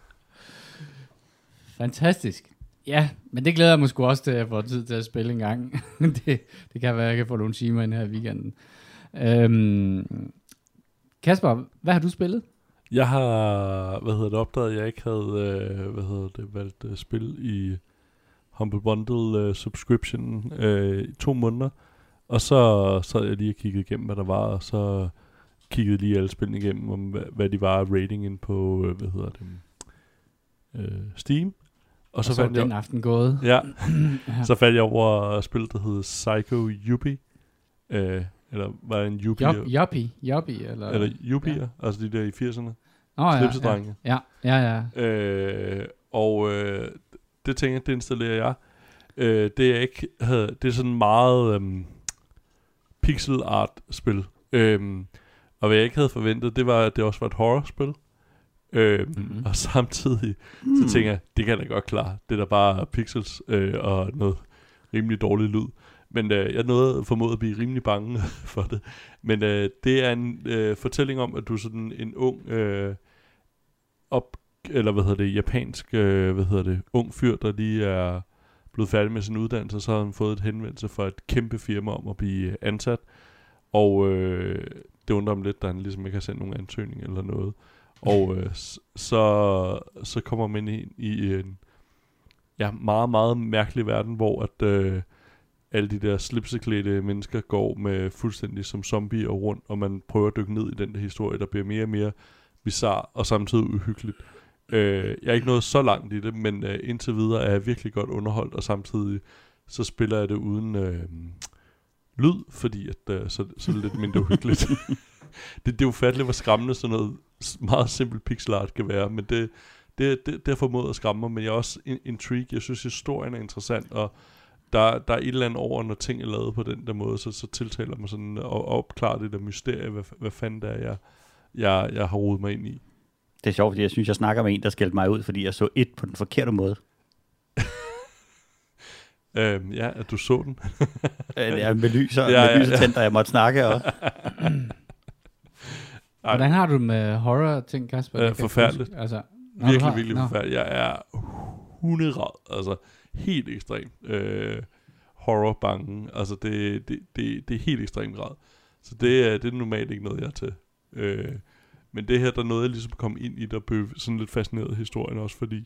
Fantastisk. Ja, men det glæder jeg mig sgu også til, at jeg får tid til at spille en gang. det, det kan være, at jeg kan få nogle timer ind her i weekenden. Øhm, Kasper, hvad har du spillet? Jeg har, hvad hedder det, opdaget, at jeg ikke havde, øh, hvad hedder det, valgt uh, spil i Humble Bundle uh, subscription uh, i to måneder. Og så sad jeg lige og kiggede igennem, hvad der var, og så kiggede lige alle spillene igennem, om hvad, hvad de var ratingen på, uh, hvad hedder det, uh, Steam. Og så, og så fandt den jeg, aften gået. Ja, ja. Så faldt jeg over spillet, der hedder Psycho Yuppie. Øh, eller var det en Yuppie? Yuppie, Yuppie, eller? Eller Yuppie, ja. Altså de der i firserne. Åh oh, Slipsedrenge. ja, ja, ja. ja. Øh, og øh, det tænker jeg, det installerer jeg. Øh, det er ikke havde, det er sådan meget øhm, pixel art spil. Øhm, og hvad jeg ikke havde forventet, det var, at det også var et horror-spil. Øh, mm-hmm. Og samtidig mm. så tænker jeg, det kan jeg da godt klare. Det er da bare pixels øh, og noget rimelig dårlig lyd. Men øh, jeg nåede formodet at blive rimelig bange for det. Men øh, det er en øh, fortælling om, at du er sådan en ung øh, op, eller hvad hedder det, japansk øh, hvad hedder det, ung fyr, der lige er blevet færdig med sin uddannelse, så har han fået et henvendelse fra et kæmpe firma om at blive ansat. Og øh, det undrer ham lidt, da han ligesom ikke har sendt nogen ansøgning eller noget. Og øh, så, så kommer man ind i en ja, meget, meget mærkelig verden, hvor at, øh, alle de der slipseklædte mennesker går med fuldstændig som zombier rundt, og man prøver at dykke ned i den der historie, der bliver mere og mere bizarre og samtidig uhyggeligt. Øh, jeg er ikke nået så langt i det, men øh, indtil videre er jeg virkelig godt underholdt, og samtidig så spiller jeg det uden, øh, lyd, fordi at, uh, så, så er det lidt mindre uhyggeligt. det, det er ufatteligt, hvor skræmmende sådan noget meget simpelt pixel art kan være, men det, det, det, det har formået at skræmme mig, men jeg er også intrigued. Jeg synes, historien er interessant, og der, der er et eller andet over, når ting er lavet på den der måde, så, så tiltaler mig sådan at opklare det der mysterie, hvad, hvad fanden det er, jeg, jeg, jeg har rodet mig ind i. Det er sjovt, fordi jeg synes, jeg snakker med en, der skældte mig ud, fordi jeg så et på den forkerte måde. øhm, ja, at du så den. ja, med lyser, ja, med lyser ja, tænder, jeg måtte snakke. Og... Hvordan har du det med horror-ting, Kasper? Øh, forfærdeligt. Altså, virkelig, har, virkelig no. forfærdeligt. Jeg er hunderad, altså helt ekstremt øh, horror-bange. Altså det, det, det, det er helt ekstremt grad. Så det er, det er normalt ikke noget, jeg er til. Øh, men det her, der nåede jeg ligesom at komme ind i, der blev sådan lidt fascineret af historien også, fordi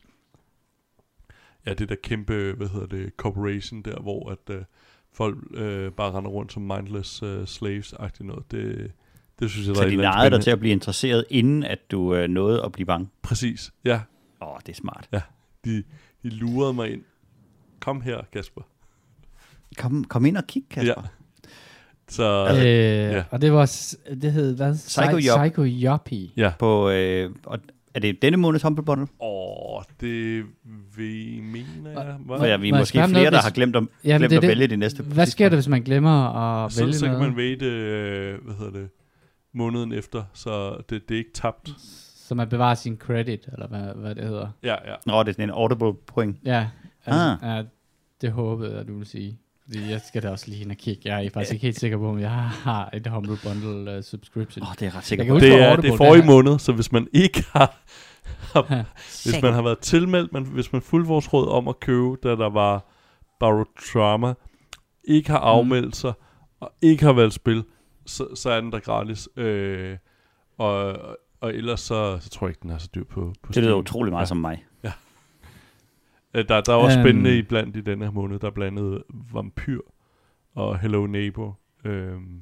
ja, det der kæmpe, hvad hedder det, corporation der, hvor at øh, folk øh, bare render rundt som mindless øh, slaves-agtigt noget, det, det synes jeg, så der er de narrede dig til at blive interesseret, inden at du øh, nåede at blive bange? Præcis, ja. Åh, oh, det er smart. Ja, de, de lurede mig ind. Kom her, Kasper. Kom, kom ind og kig, Kasper. Ja. Så, øh, ja. Og det var, det hed, hvad? Psycho Psycho Yoppie. Ja. På, øh, og er det denne måneds Humble Bundle? Åh, det vi mener jeg. Hvor ja, vi er Må måske flere, noget, der hvis... har glemt, om, ja, glemt det, at det, vælge det næste. Hvad sker der, hvis man glemmer at så, vælge så noget? Så kan man vælge øh, hvad hedder det, måneden efter, så det, det er ikke tabt. Så man bevarer sin credit, eller hvad, hvad det hedder. Ja, ja. Nå, det er sådan en audible point. Ja, altså, ah. ja, det håbede jeg, du vil sige. Fordi jeg skal da også lige ind og kigge. Jeg er faktisk ikke helt sikker på, om jeg har et Humble Bundle uh, subscription. Åh, oh, det er jeg ret sikker jeg på. Det er, det er forrige det måned, så hvis man ikke har... har hvis man har været tilmeldt, man, hvis man fulgte vores råd om at købe, da der var Barotrauma, ikke har afmeldt mm. sig, og ikke har valgt spil, så, så er den der gratis. Øh, og, og ellers så, så tror jeg ikke, den er så dyr på, på det lyder utrolig meget ja. som mig. Ja. Der, der er også um, spændende i blandt i denne her måned. Der er blandet Vampyr og Hello Neighbor. Øhm,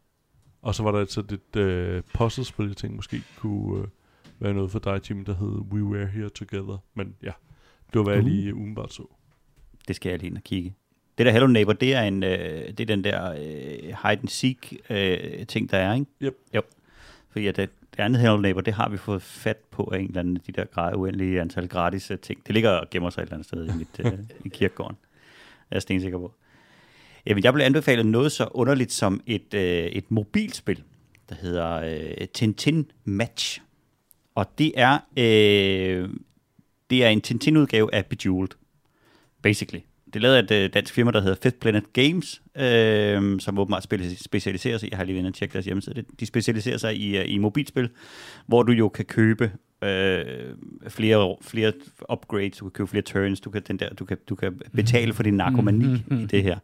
og så var der altså et øh, puzzlespil, jeg tænkte måske kunne øh, være noget for dig, Jimmy, der hed We Were Here Together. Men ja, det var hvad jeg lige umiddelbart så. Det skal jeg lige ind og kigge. Det der Hello Neighbor, det er, en, øh, det er den der øh, hide and seek øh, ting, der er, ikke? Yep. Jo. Fordi at det, det andet Hello Neighbor, det har vi fået fat på af en eller anden af de der grad, uendelige antal gratis uh, ting. Det ligger og gemmer sig et eller andet sted i, mit, uh, i kirkegården. Jeg er stensikker på. Jamen, jeg blev anbefalet noget så underligt som et, uh, et mobilspil, der hedder uh, Tintin Match. Og det er, uh, det er en Tintin-udgave af Bejeweled, basically. Det er lavet af et uh, dansk firma, der hedder Fifth Planet Games, øh, som åbenbart specialiserer sig, jeg har lige været inde og tjekke deres hjemmeside, de specialiserer sig i, uh, i mobilspil, hvor du jo kan købe øh, flere, flere upgrades, du kan købe flere turns, du kan, den der, du kan, du kan betale for din narkomani i det her.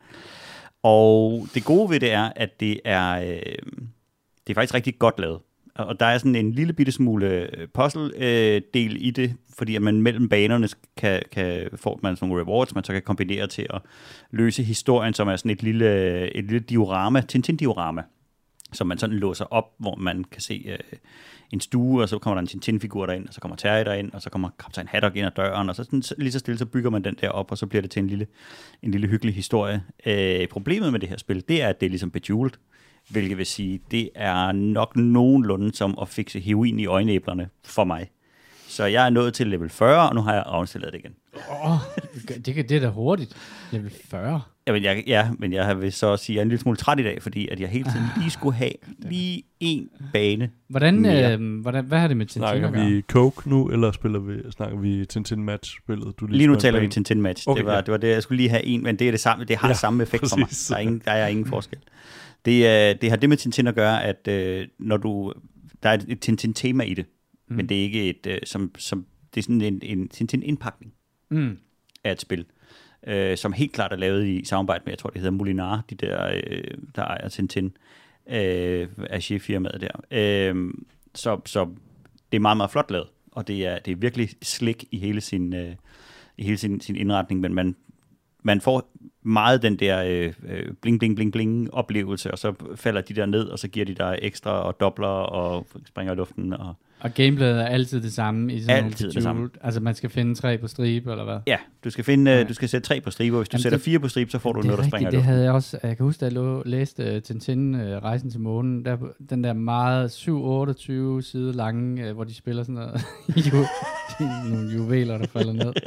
Og det gode ved det er, at det er, øh, det er faktisk rigtig godt lavet. Og der er sådan en lille bitte smule puzzle-del øh, i det, fordi at man mellem banerne kan, kan få man sådan nogle rewards, man så kan kombinere til at løse historien, som er sådan et lille, et lille diorama, Tintin-diorama, som man sådan låser op, hvor man kan se øh, en stue, og så kommer der en Tintin-figur derind, og så kommer Terry derind, og så kommer kaptajn Haddock ind ad døren, og så sådan, lige så stille, så bygger man den der op, og så bliver det til en lille, en lille hyggelig historie. Øh, problemet med det her spil, det er, at det er ligesom Bejeweled, hvilket vil sige, det er nok nogenlunde som at fikse heroin i øjenæblerne for mig. Så jeg er nået til level fyrre, og nu har jeg afinstalleret det igen. Åh, oh, det, det er da hurtigt. Level fyrre? Jamen, jeg, ja, men jeg vil så sige, at jeg er en lille smule træt i dag, fordi at jeg hele tiden lige skulle have lige en bane. Hvordan, øh, hvordan, hvad har det med Tintin at gøre? Snakker vi Coke nu, eller spiller vi, snakker vi Tintin Match-spillet? Du lige lige nu taler vi Tintin Match. Okay, det, var, ja. det var det, jeg skulle lige have en, men det er det samme. Det har ja, samme effekt præcis. for mig. Der er, ingen, der er ingen forskel. Det, uh, det har det med Tintin at gøre, at uh, når du, der er et, et Tintin-tema i det, mm. men det er ikke et, uh, som, som, det er sådan en, en Tintin-indpakning mm. af et spil, uh, som helt klart er lavet i samarbejde med, jeg tror det hedder Molinar, de der, uh, der ejer Tintin, uh, af cheffirmaet der. Uh, så, så det er meget, meget flot lavet, og det er, det er virkelig slik i hele sin, uh, i hele sin, sin indretning, men man man får meget den der øh, bling, bling, bling, bling oplevelse, og så falder de der ned, og så giver de dig ekstra og dobler og springer i luften. Og, og gameplayet er altid det samme i sådan altid nogle det samme. Altså man skal finde tre på stribe, eller hvad? Ja, du skal, finde, ja. du skal sætte tre på stribe, og hvis du Jamen sætter det, fire på stribe, så får du noget, der springer i det luften. havde jeg også. Jeg kan huske, da jeg lå, læste uh, Tintin, uh, Rejsen til månen, der, den der meget syv otteogtyve side lange, uh, hvor de spiller sådan noget, ju, nogle juveler, der falder ned.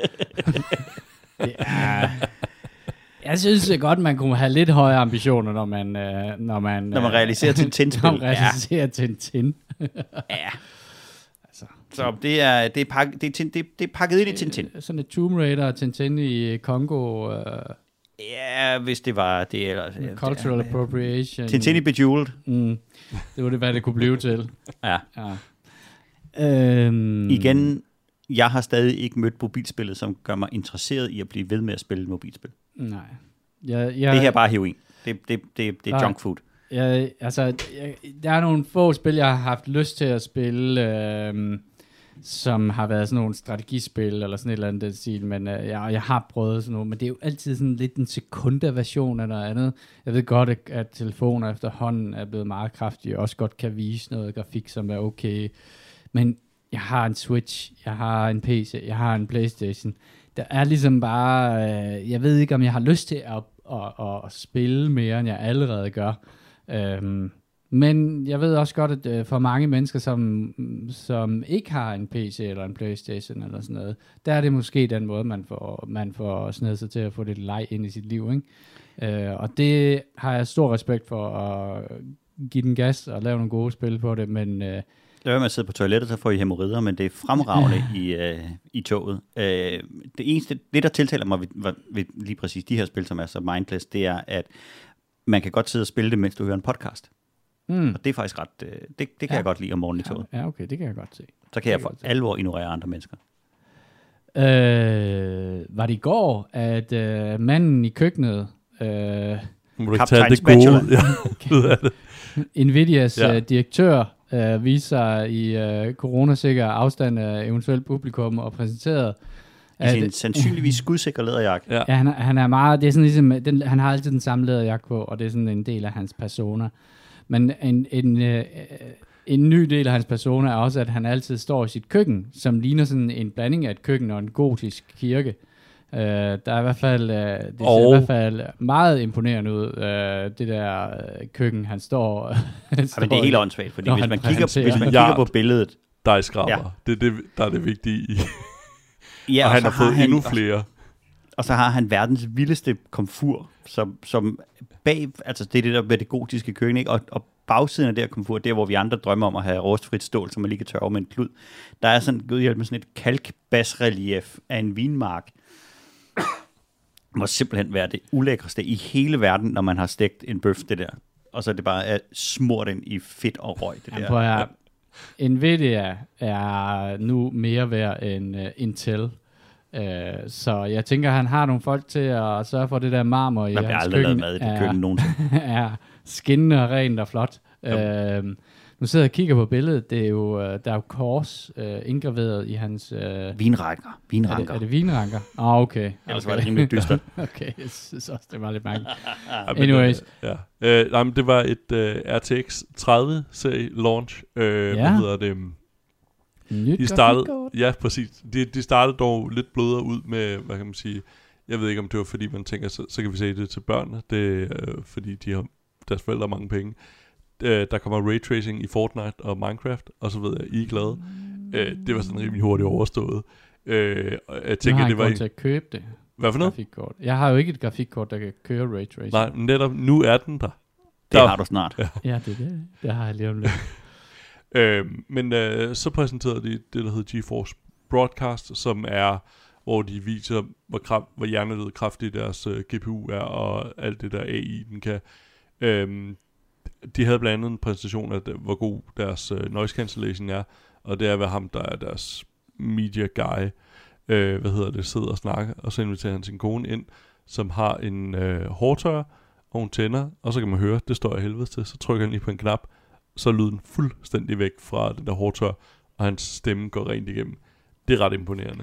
Det er... Jeg synes godt, man kunne have lidt højere ambitioner, når man... Øh, når man, når man realiserer Tintin-spil. Når man realiserer ja. Tintin. Ja. Altså. Så det er, det, er pak, det, er, det, er, det er pakket ind i Tintin. Sådan et Tomb Raider og Tintin i Congo. Øh, ja, hvis det var det. Eller, cultural det, appropriation. Tintin i Bejeweled. Mm, det var det, hvad det kunne blive til. Ja. ja. Øhm, Igen... Jeg har stadig ikke mødt mobilspillet, som gør mig interesseret i at blive ved med at spille mobilspil. Nej. Jeg, jeg, det her er bare heroin. Det, det, det, det er nej. Junk food. Jeg, altså, jeg, der er nogle få spil, jeg har haft lyst til at spille, øh, som har været sådan nogle strategispil, eller sådan et eller andet stil, men øh, jeg, jeg har prøvet sådan noget, men det er jo altid sådan lidt en sekunda-version eller andet. Jeg ved godt, at, at telefoner efterhånden er blevet meget kraftige, og også godt kan vise noget grafik, som er okay, men jeg har en Switch, jeg har en P C, jeg har en PlayStation. Der er ligesom bare, øh, jeg ved ikke, om jeg har lyst til at, at, at, at spille mere, end jeg allerede gør. Øhm, men jeg ved også godt, at øh, for mange mennesker, som, som ikke har en P C eller en PlayStation eller sådan noget, der er det måske den måde, man får, man får snedet sig til at få lidt leg ind i sit liv, ikke? Øh, og det har jeg stor respekt for, at give den gas og lave nogle gode spil på det, men... Øh, Lad være med at sidde på toilettet, så får I hæmorider, men det er fremragende i, øh, i toget. Øh, det eneste, det der tiltaler mig ved, ved lige præcis de her spil, som er så mindless, det er, at man kan godt sidde og spille det, mens du hører en podcast. Mm. Og det er faktisk ret, øh, det, det kan ja. jeg godt lide om morgenen i toget. Ja, okay, det kan jeg godt se. Så kan jeg for alvor ignorere andre mennesker. Øh, var det i går, at øh, manden i køkkenet... Øh, Må du ikke tage det gode? Ja, Nvidias ja. øh, direktør øh, viser sig i øh, coronasikker afstand af eventuelt publikum og præsenteret i sin sandsynligvis skudsikker læderjakke. Ja, ja han, han er meget, det er sådan ligesom, den, han har altid den samme læderjakke på, og det er sådan en del af hans persona. Men en, en, øh, en ny del af hans persona er også, at han altid står i sit køkken, som ligner sådan en blanding af et køkken og en gotisk kirke. Uh, der er i hvert fald, uh, det ser og i hvert fald meget imponerende ud, uh, det der uh, køkken, han står... han står men det er helt åndssvagt, fordi hvis man, kigger, hvis man ja, kigger på billedet... Dejskraber, ja. det er det, der er det vigtige i. Ja, og, og han har har fået han, endnu flere. Og, og så har han verdens vildeste komfur, som, som bag... Altså det er det der med det gotiske køkken, ikke? Og, og bagsiden af det her komfur, der hvor vi andre drømmer om at have rostfrit stål, som man lige kan tørre med en klud, der er sådan, gud hjælp med sådan et kalkbasrelief af en vinmark, må simpelthen være det ulækreste i hele verden, når man har stegt en bøf, det der. Og så er det bare er smurt ind i fedt og røg, det Jamen, der. Ja. Nvidia er nu mere værd end uh, Intel. Uh, så jeg tænker, han har nogle folk til at sørge for det der marmor i hans køkken. Man bliver aldrig lavet mad i det køkken nogensinde. er skinnende og rent og flot. Uh, nu sidder jeg og kigger på billedet. Det er jo, uh, der er jo kors uh, indgraveret i hans... Uh, vinranker. Vinranker. Er det, er det vinranker? Ah, okay. Ellers okay. var det rimelig dystert. Okay, jeg synes også, det var lidt mange. Anyways. Ja. Uh, nej, men det var et uh, R T X tredive-serie launch. Uh, ja. Hvad hedder det? Nyt de startede, ja, præcis. De, de startede dog lidt blødere ud med, hvad kan man sige... Jeg ved ikke, om det var, fordi man tænker, så, så kan vi se det til børnene. Det er, uh, fordi de har deres forældre mange penge. Uh, der kommer raytracing i Fortnite og Minecraft, og så ved jeg, I er glade. Uh, det var sådan rimelig hurtigt overstået. Uh, jeg tænker, har det var en... til at købe det. Hvad for noget? Grafikkort. Jeg har jo ikke et grafikkort, der kan køre raytracing. Nej, netop nu er den der. Det der. Har du snart. Ja, ja det er det. Det har jeg lige om lidt. uh, men uh, så præsenterede de det, der hedder GeForce Broadcast, som er, hvor de viser, hvor, kraft, hvor hjernelet kraftigt deres uh, G P U er, og alt det der A I, den kan... Uh, De havde blandt andet en præsentation af, hvor god deres uh, noise cancellation er, og det er ved ham, der er deres media guy, uh, hvad hedder det, sidder og snakker, og så inviterer han sin kone ind, som har en uh, hårtørrer, og hun tænder, og så kan man høre, det står jeg helvede til, så trykker han lige på en knap, så er lyden fuldstændig væk fra den der hårtørrer, og hans stemme går rent igennem. Det er ret imponerende.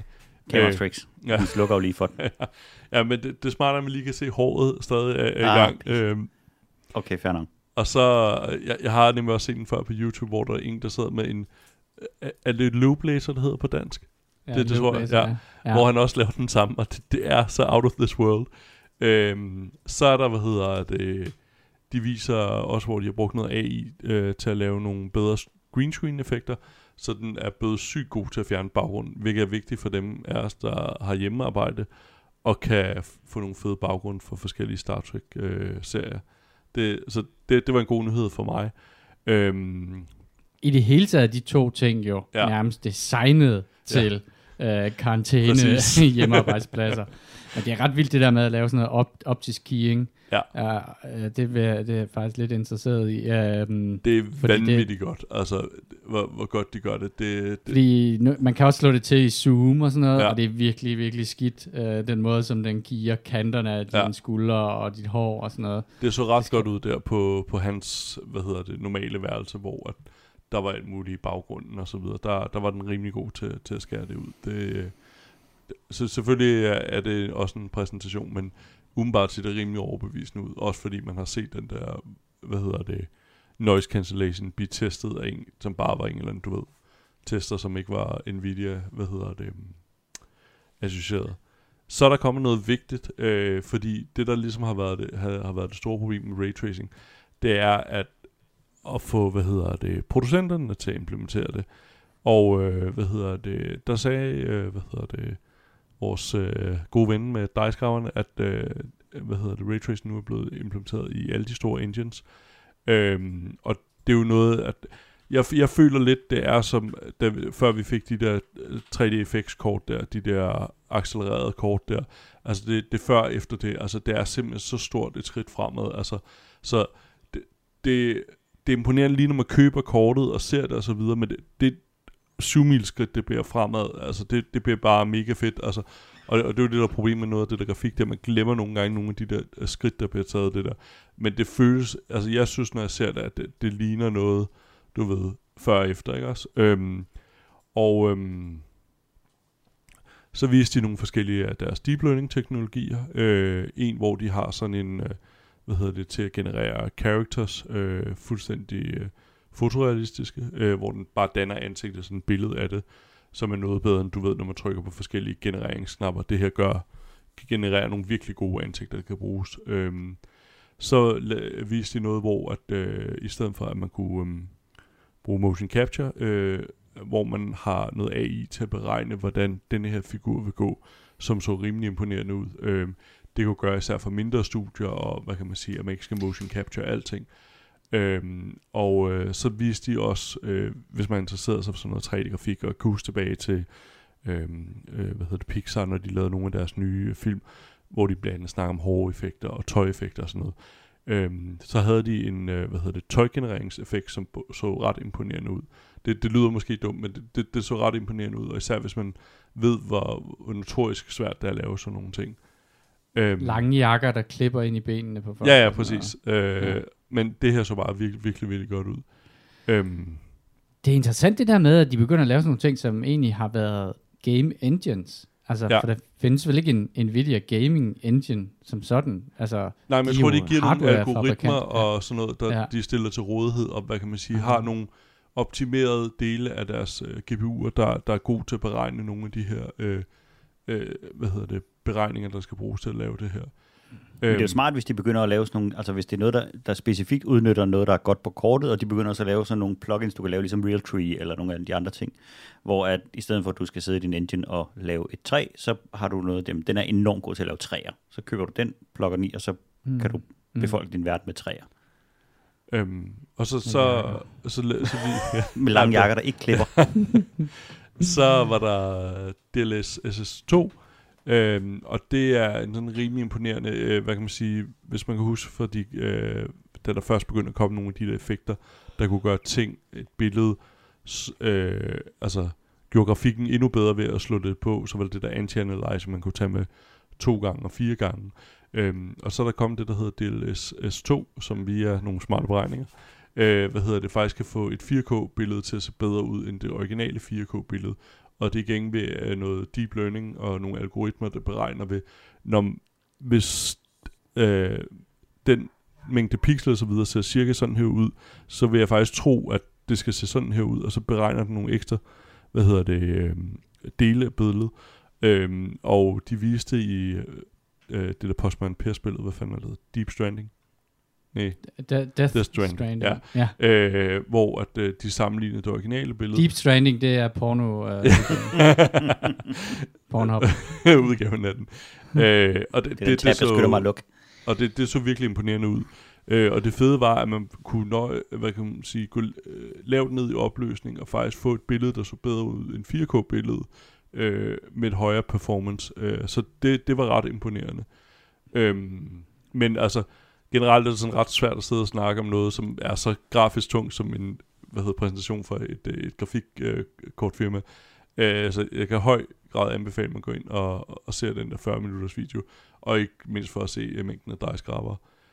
Camera tricks. Ja. Vi slukker jo lige for den. Ja, men det, det er smart, at man lige kan se håret stadig er, er Ah, i gang. Øhm, okay, fair nok. og så, jeg, jeg har nemlig også set den før på YouTube, hvor der er en, der sidder med en, er, er det et looplaser, det hedder på dansk? Ja, det, det tror jeg, blæser, ja. Ja. Hvor han også laver den samme, og det, det er så out of this world. Øhm, så er der, hvad hedder det, de viser også, hvor de har brugt noget A I øh, til at lave nogle bedre green screen effekter, så den er blevet sygt god til at fjerne baggrunden, hvilket er vigtigt for dem af os, der har hjemmearbejde, og kan f- få nogle fede baggrunde for forskellige Star Trek-serier. Øh, det, så det, det var en god nyhed for mig. Øhm, I det hele taget er de to ting jo Ja. nærmest designet til ja. øh, karantæne hjemmearbejdspladser. Og det er ret vildt det der med at lave sådan noget op- optisk keying. Ja. Ja, øh, det, vil, jeg- det er jeg faktisk lidt interesseret i. Um, det er Fordi vanvittigt det, godt, altså hvor, hvor godt de gør det. det, det fordi nu, man kan også slå det til i Zoom og sådan noget, Ja. og det er virkelig, virkelig skidt. Øh, den måde, som den giver kanterne af dine Ja. skuldre og dit hår og sådan noget. Det så ret godt ud der på, på hans, hvad hedder det, normale værelse, hvor at der var alt muligt i baggrunden og så videre. Der, der var den rimelig god til, til at skære det ud. Det, så selvfølgelig er, er det også en præsentation, men umiddelbart ser det rimelig overbevisende ud. Også fordi man har set den der, hvad hedder det, noise cancellation blive testet af en, som bare var en eller anden, du ved, tester, som ikke var Nvidia, hvad hedder det, associeret. Så er der kommet noget vigtigt, øh, fordi det, der ligesom har været det, har, har været det store problem med raytracing, det er at, at få, hvad hedder det, producenterne til at implementere det. Og, øh, hvad hedder det, der sagde, øh, hvad hedder det, vores øh, gode ven med dice-graverne, at, øh, hvad hedder det, raytracing nu er blevet implementeret i alle de store engines. Øhm, og det er jo noget, at jeg, jeg føler lidt, det er som, da vi, før vi fik de der tre D F X-kort der, de der accelererede kort der, altså det, det før og efter det, altså det er simpelthen så stort et skridt fremad, altså, så det, det, det er imponerende lige, når man køber kortet og ser det og så videre, men det, det syv-mil-skridt, det bliver fremad, altså det, det bliver bare mega fedt, altså, og, og det er jo det, der er problemet med noget af det der grafik, der man glemmer nogle gange nogle af de der skridt, der bliver taget det der, men det føles, altså jeg synes, når jeg ser det, at det, det ligner noget, du ved, før og efter, ikke også? Øhm, og øhm, så viste de nogle forskellige af deres deep learning teknologier, øh, en hvor de har sådan en, øh, hvad hedder det, til at generere characters, øh, fuldstændig øh, fotorealistiske, øh, hvor den bare danner ansigtet, sådan et billede af det, som er noget bedre, end du ved, når man trykker på forskellige genereringsknapper. Det her gør, kan generere nogle virkelig gode ansigter, der kan bruges. Øhm, så la- viste de noget, hvor at, øh, i stedet for, at man kunne øh, bruge motion capture, øh, hvor man har noget A I til at beregne, hvordan denne her figur vil gå, som så rimelig imponerende ud. Øh, det kunne gøre især for mindre studier, og hvad kan man sige, at man ikke skal motion capture alting. Øhm, og øh, så viste de også, øh, hvis man interesserer sig for sådan noget tre D-grafik, og kunne huske tilbage til øhm, øh, hvad hedder det, Pixar, når de lavede nogle af deres nye film, hvor de blandt andet snakker om håreffekter og tøjeffekter og sådan noget. Øhm, så havde de en øh, hvad hedder det, tøjgenereringseffekt, som så ret imponerende ud. Det, det lyder måske dumt, men det, det, det så ret imponerende ud, og især hvis man ved, hvor, hvor notorisk svært det er at lave sådan nogle ting. Øhm, Lange jakker, der klipper ind i benene på folk. Ja, ja, præcis. Øh, Ja. Men det her så bare virkelig, virkelig, virkelig godt ud. Øhm, Det er interessant det der med, at de begynder at lave sådan nogle ting, som egentlig har været game engines. Altså, Ja. ja. for der findes vel ikke en Nvidia Gaming Engine som sådan. Altså, nej, men de jeg tror, er de jo giver nogle hardwarefabrikant. algoritmer Ja. og sådan noget, der Ja. de stiller til rådighed, og hvad kan man sige, Aha. har nogle optimerede dele af deres øh, G P U'er, der, der er gode til at beregne nogle af de her, øh, øh, hvad hedder det, beregninger, der skal bruges til at lave det her. Men det er jo smart, hvis de begynder at lave sådan nogle, altså hvis det er noget, der, der specifikt udnytter noget, der er godt på kortet, og de begynder også at lave sådan nogle plugins, du kan lave ligesom Realtree eller nogle af de andre ting, hvor at i stedet for, at du skal sidde i din engine og lave et træ, så har du noget af dem. Den er enormt god til at lave træer. Så køber du den, plugger den i, og så Mm. kan du befolke din verden med træer. Øhm, og så, så, så, så, så, så vi, ja. Med lange jakker, der ikke klipper. Så var der D L S S S to, øhm, og det er en sådan rimelig imponerende, øh, hvad kan man sige, hvis man kan huske, fordi øh, da der først begyndte at komme nogle af de der effekter, der kunne gøre ting, et billede, s- øh, altså gjorde grafikken endnu bedre ved at slå det på, så var det det der anti-analyze, man kunne tage med to gange og fire gange. Øhm, og så er der kommet det, der hedder D L S S to, som via nogle smarte beregninger, øh, hvad hedder det, faktisk kan få et fire K-billede til at se bedre ud end det originale fire K-billede. Og det er igen ved øh, noget deep learning og nogle algoritmer, der beregner ved, når, hvis øh, den mængde pixler og så videre ser cirka sådan her ud, så vil jeg faktisk tro, at det skal se sådan her ud, og så beregner den nogle ekstra, hvad hedder det, øh, dele af billedet. Øh, og de viste i øh, det der Postman Per-spillet, hvad fanden er det? Deep Stranding? Nej. Death, Death Stranding, Stranding. ja. ja. Øh, hvor at, øh, de sammenlignede det originale billede. Deep Stranding, det er porno. Øh, Pornhub. Udgaven af den. øh, og det, det, det, det, det så, mig luk. Og det, det så virkelig imponerende ud. Øh, og det fede var, at man kunne nøje, hvad kan man sige, gå øh, lavt ned i opløsning og faktisk få et billede, der så bedre ud end fire K-billede øh, med et højere performance. Øh, så det, det var ret imponerende. Øh, men altså, generelt er det sådan ret svært at sidde og snakke om noget, som er så grafisk tungt som en hvad hedder, præsentation for et, et grafikkortfirma. Øh, så jeg kan i høj grad anbefale, at man går ind og, og ser den der fyrre minutters video, og ikke mindst for at se uh, mængden af drejeskraber.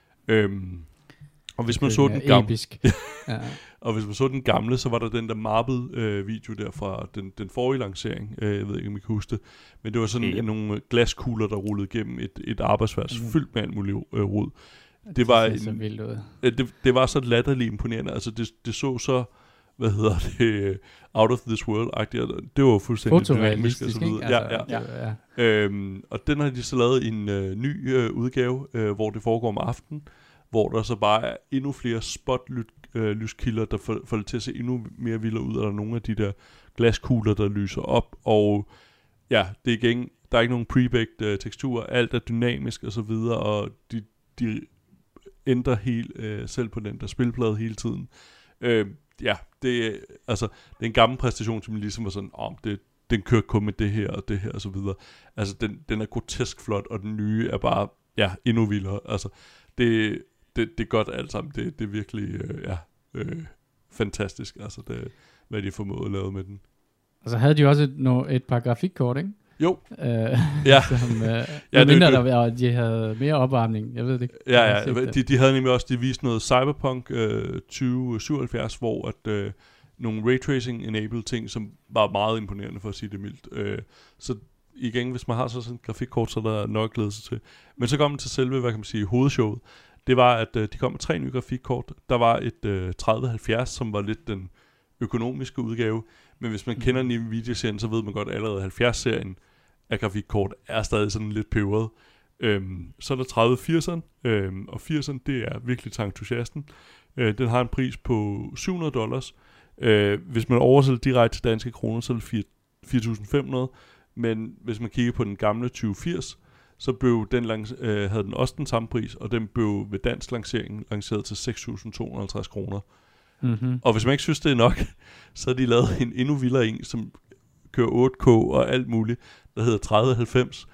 Øhm, og hvis man så den gamle, ja. og hvis man så den gamle, så var der den der mappet øh, video der fra den, den forrige lancering. Øh, jeg ved ikke, om I kan huske det, men det var sådan yep. nogle glaskugler, der rullede gennem et, et arbejdsværelse mm. fyldt med alt muligt øh, rod. Det, det var en, så vildt ud. Øh, det, det var så latterligt imponerende. Altså det, det så så hvad hedder det, out of this world-agtigt. Det var fuldstændig dynamisk og så videre. Altså, ja, ja. ja. ja. Øhm, og den har de så lavet en øh, ny øh, udgave, øh, hvor det foregår om aftenen, hvor der så bare er endnu flere spot-lyskilder, øh, der får, får det til at se endnu mere vildere ud, og der er nogle af de der glaskugler, der lyser op, og ja, det er igen, der er ikke nogen pre-baked øh, teksturer, alt er dynamisk og så videre, og de, de ændrer helt, øh, selv på den der spilplade hele tiden. Øh, ja, det, altså, det er en gammel præstation, som ligesom var sådan, om oh, det, den kører kun med det her og det her og så videre. Altså, den, den er grotesk flot, og den nye er bare, ja, endnu vildere. Altså, det, det, det er godt alt sammen. Det, det er virkelig, øh, ja, øh, fantastisk, altså, det, hvad de formåede at lave med den. Og så havde de også et, no, et par grafikkort, ikke? Jo. Øh, ja. som, øh, ja, mindre, der, og de havde mere opvarmning, jeg ved det ikke. Ja, ja, de, de havde nemlig også, de viste noget Cyberpunk øh, tyve syvoghalvfjerds, hvor at øh, nogle raytracing-enabled ting, som var meget imponerende for at sige det mildt. Øh, så igen, hvis man har så sådan et grafikkort, så er der nok glæde sig til. Men så kom man til selve, hvad kan man sige, hovedshowet. Det var, at øh, de kom med tre nye grafikkort. Der var et øh, tredive halvfjerds, som var lidt den økonomiske udgave. Men hvis man kender Nvidia-serien, så ved man godt, at allerede halvfjerds-serien af grafikkort er stadig sådan lidt peberet. Øhm, så er der tredive firseren, øhm, og firseren, det er virkelig til entusiasten. Øh, den har en pris på syv hundrede dollars. Øh, hvis man oversætter direkte til danske kroner, så er det fire tusind fem hundrede. Men hvis man kigger på den gamle tyve firs, så blev den lanc- øh, havde den også den samme pris, og den blev ved dansk lancering lanceret til seks tusind to hundrede og halvtreds kroner. Mm-hmm. Og hvis man ikke synes, det er nok, så har de lavet en endnu vildere en, som kører otte K og alt muligt, der hedder tredive halvfems.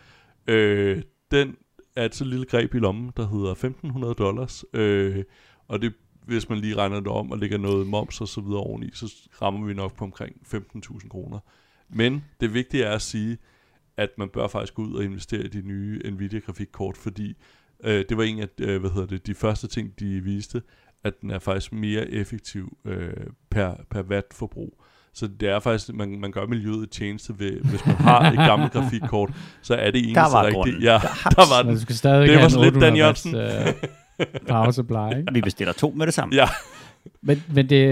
Øh, den er et så lille greb i lommen, der hedder femten hundrede dollars. Øh, og det, hvis man lige regner det om og lægger noget moms og så videre oveni, så rammer vi nok på omkring femten tusind kroner. Men det vigtige er at sige, at man bør faktisk gå ud og investere i de nye Nvidia-grafikkort, fordi øh, det var en af øh, hvad hedder det, de første ting, de viste, at den er faktisk mere effektiv øh, per, per watt-forbrug. Så det er faktisk, man, man gør miljøet et tjeneste ved, hvis man har et gammelt grafikkort, så er det eneste rigtigt. Ja, der var den. Du skal stadig det var så lidt Dan Jørgensen. Uh, power supply, ikke? Og vi bestiller to med det samme. Ja. Men, men det,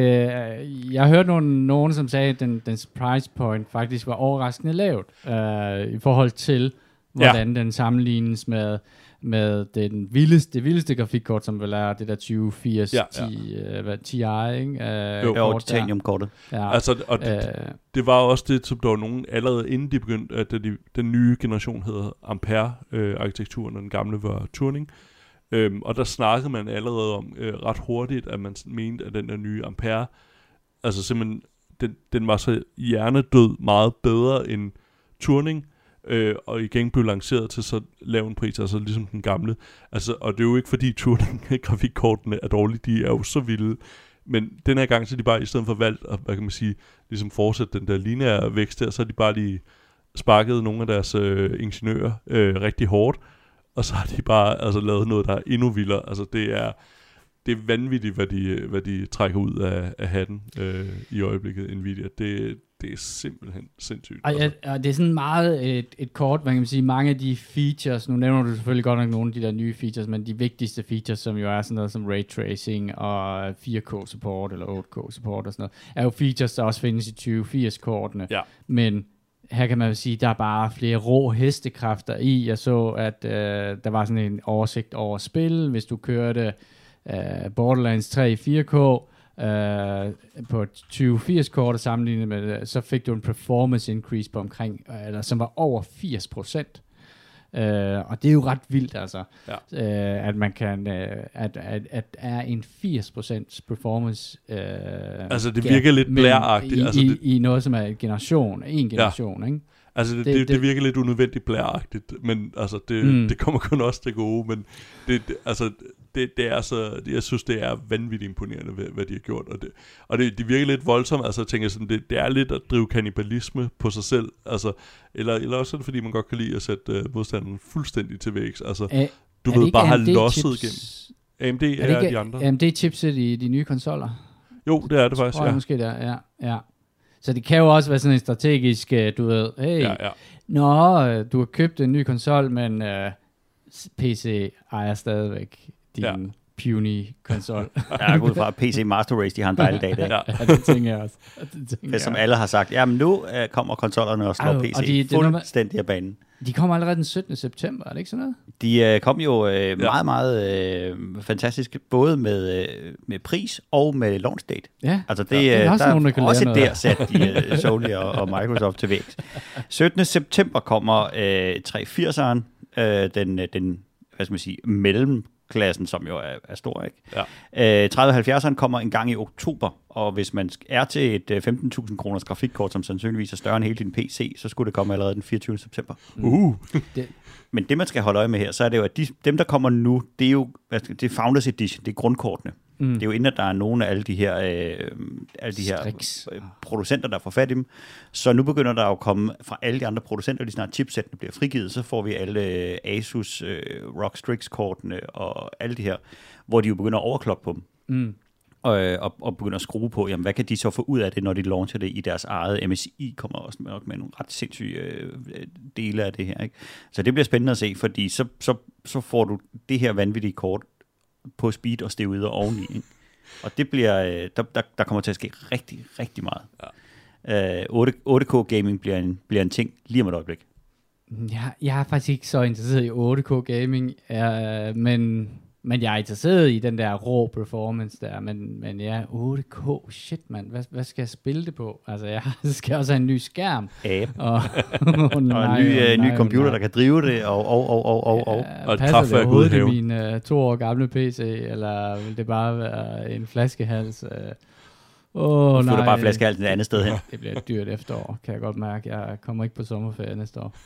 jeg har hørt nogen, nogen som sagde, at den, dens price point faktisk var overraskende lavt uh, i forhold til, hvordan ja. den sammenlignes med, med den vildeste, det vildeste grafikkort, som vel er det der tyve firs ja, ja. ti, ikke? Uh, jo, jo titanium-kortet. Ja. Altså, og det, uh, det var også det, som der var nogen allerede inden de begyndte, at de, den nye generation hedder Ampere-arkitekturen, og den gamle var Turing. Øhm, og der snakkede man allerede om øh, ret hurtigt, at man mente, at den der nye Ampere, altså simpelthen, den, den var så hjernedød meget bedre end Turing, øh, og igen blev lanceret til så lav en pris, altså ligesom den gamle. Altså, og det er jo ikke fordi Turing-grafikkortene er dårlige, de er jo så vilde, men den her gang, så er de bare i stedet for valgt at, hvad kan man sige, ligesom fortsætte den der lineære vækst der, så har de bare lige sparket nogle af deres øh, ingeniører øh, rigtig hårdt, og så har de bare altså lavet noget, der er endnu vildere. Altså det er, det er vanvittigt, hvad de, hvad de trækker ud af, af hatten øh, i øjeblikket, Nvidia. Det, det er simpelthen sindssygt. Og, ja, og det er sådan meget et, et kort, man kan sige, mange af de features, nu nævner du selvfølgelig godt nok nogle af de der nye features, men de vigtigste features, som jo er sådan noget som ray tracing og fire K support eller otte K support og sådan noget, er jo features, der også findes i tyve firs-kortene. Ja. Men her kan man jo sige, der er bare flere rå hestekræfter i. Jeg så, at øh, der var sådan en oversigt over spil, hvis du kørte øh, Borderlands tre i fire K, Uh, på tyve firs-kort og sammenlignet med, så fik du en performance increase på omkring, eller som var over firs procent. Uh, og det er jo ret vildt, altså, ja. uh, at man kan, uh, at, at, at er en firs procent performance uh, altså det virker lidt blæragtigt. I, altså i, det, i noget, som er en generation, en generation, ja. Ikke? Altså det, det, det, det virker lidt unødvendigt blæragtigt, men altså det, mm. det kommer kun også til gode, men det, det, altså det, det er så, det, jeg synes det er vanvittigt imponerende, hvad, hvad de har gjort, og det, og det, det virker lidt voldsomt, altså jeg tænker sådan, det, det er lidt at drive kannibalisme på sig selv, altså, eller, eller også sådan, fordi man godt kan lide at sætte uh, modstanderen fuldstændig til vægs, altså Æ, du ved bare have losset igennem. A M D er, er de andre. A M D-chipset i de nye konsoller? Jo, det er det faktisk, ja. Måske der, ja, ja. Så det kan jo også være sådan en strategisk, du ved, hey, ja, ja. Nå, du har købt en ny konsol, men uh, P C ejer stadigvæk din ja. puny konsol. Jeg er gået fra P C Master Race, de har en dejlig dag i dag. Ja, det tænker jeg også. Det tænker som jeg. Alle har sagt, jamen nu uh, kommer konsollerne og slår Ej, P C og de, fuldstændig af banen. De kommer allerede den syttende september, er det ikke sådan noget? De uh, kom jo uh, ja. meget, meget uh, fantastisk, både med, uh, med pris og med launch date. Ja, altså det, ja, det er også der nogen, der er også der sat de, uh, Sony og, og Microsoft til vægt. syttende september kommer uh, tre firseren, uh, den, den hvad skal man sige, mellemklassen, som jo er, er stor, ikke? Ja. Uh, tredive halvfjerdseren kommer en gang i oktober, og hvis man er til et uh, femten tusind kroners grafikkort, som sandsynligvis er større end hele din P C, så skulle det komme allerede den fireogtyvende september. Uh. det. Men det, man skal holde øje med her, så er det jo, at de, dem, der kommer nu, det er jo det er Founders Edition, det er grundkortene. Mm. Det er jo inden, at der er nogle af alle de her, øh, alle de her producenter, der får fat i dem. Så nu begynder der jo at komme fra alle de andre producenter, lige snart chipsettene bliver frigivet, så får vi alle øh, Asus, øh, R O G Strix-kortene og alle de her, hvor de jo begynder at overklokke på dem. Mm. Og, og, og begynder at skrue på, jamen, hvad kan de så få ud af det, når de launcher det i deres eget M S I, kommer også med, med nogle ret sindssyge øh, dele af det her. Ikke? Så det bliver spændende at se, fordi så, så, så får du det her vanvittige kort på speed og steroider oveni. Ikke? Og det bliver, der, der, der kommer til at ske rigtig, rigtig meget. Ja. Uh, otte K gaming bliver en, bliver en ting lige om et øjeblik. Jeg, jeg er faktisk ikke så interesseret i otte K gaming, uh, men... Men jeg er interesseret i den der rå performance der, men, men ja, otte K, shit mand, hvad, hvad skal jeg spille det på? Altså, jeg skal også have en ny skærm. App. Og, og, nej, og en ny, nej, ny computer, nej. Der kan drive det, og og og og og, og. Ja, og et passer det overhovedet i min uh, to år gamle P C, eller vil det bare være en flaskehals? Uh, oh, du nej. Du bare flaskehalsen et andet sted hen. Det bliver et dyrt efterår, kan jeg godt mærke. Jeg kommer ikke på sommerferie næste år.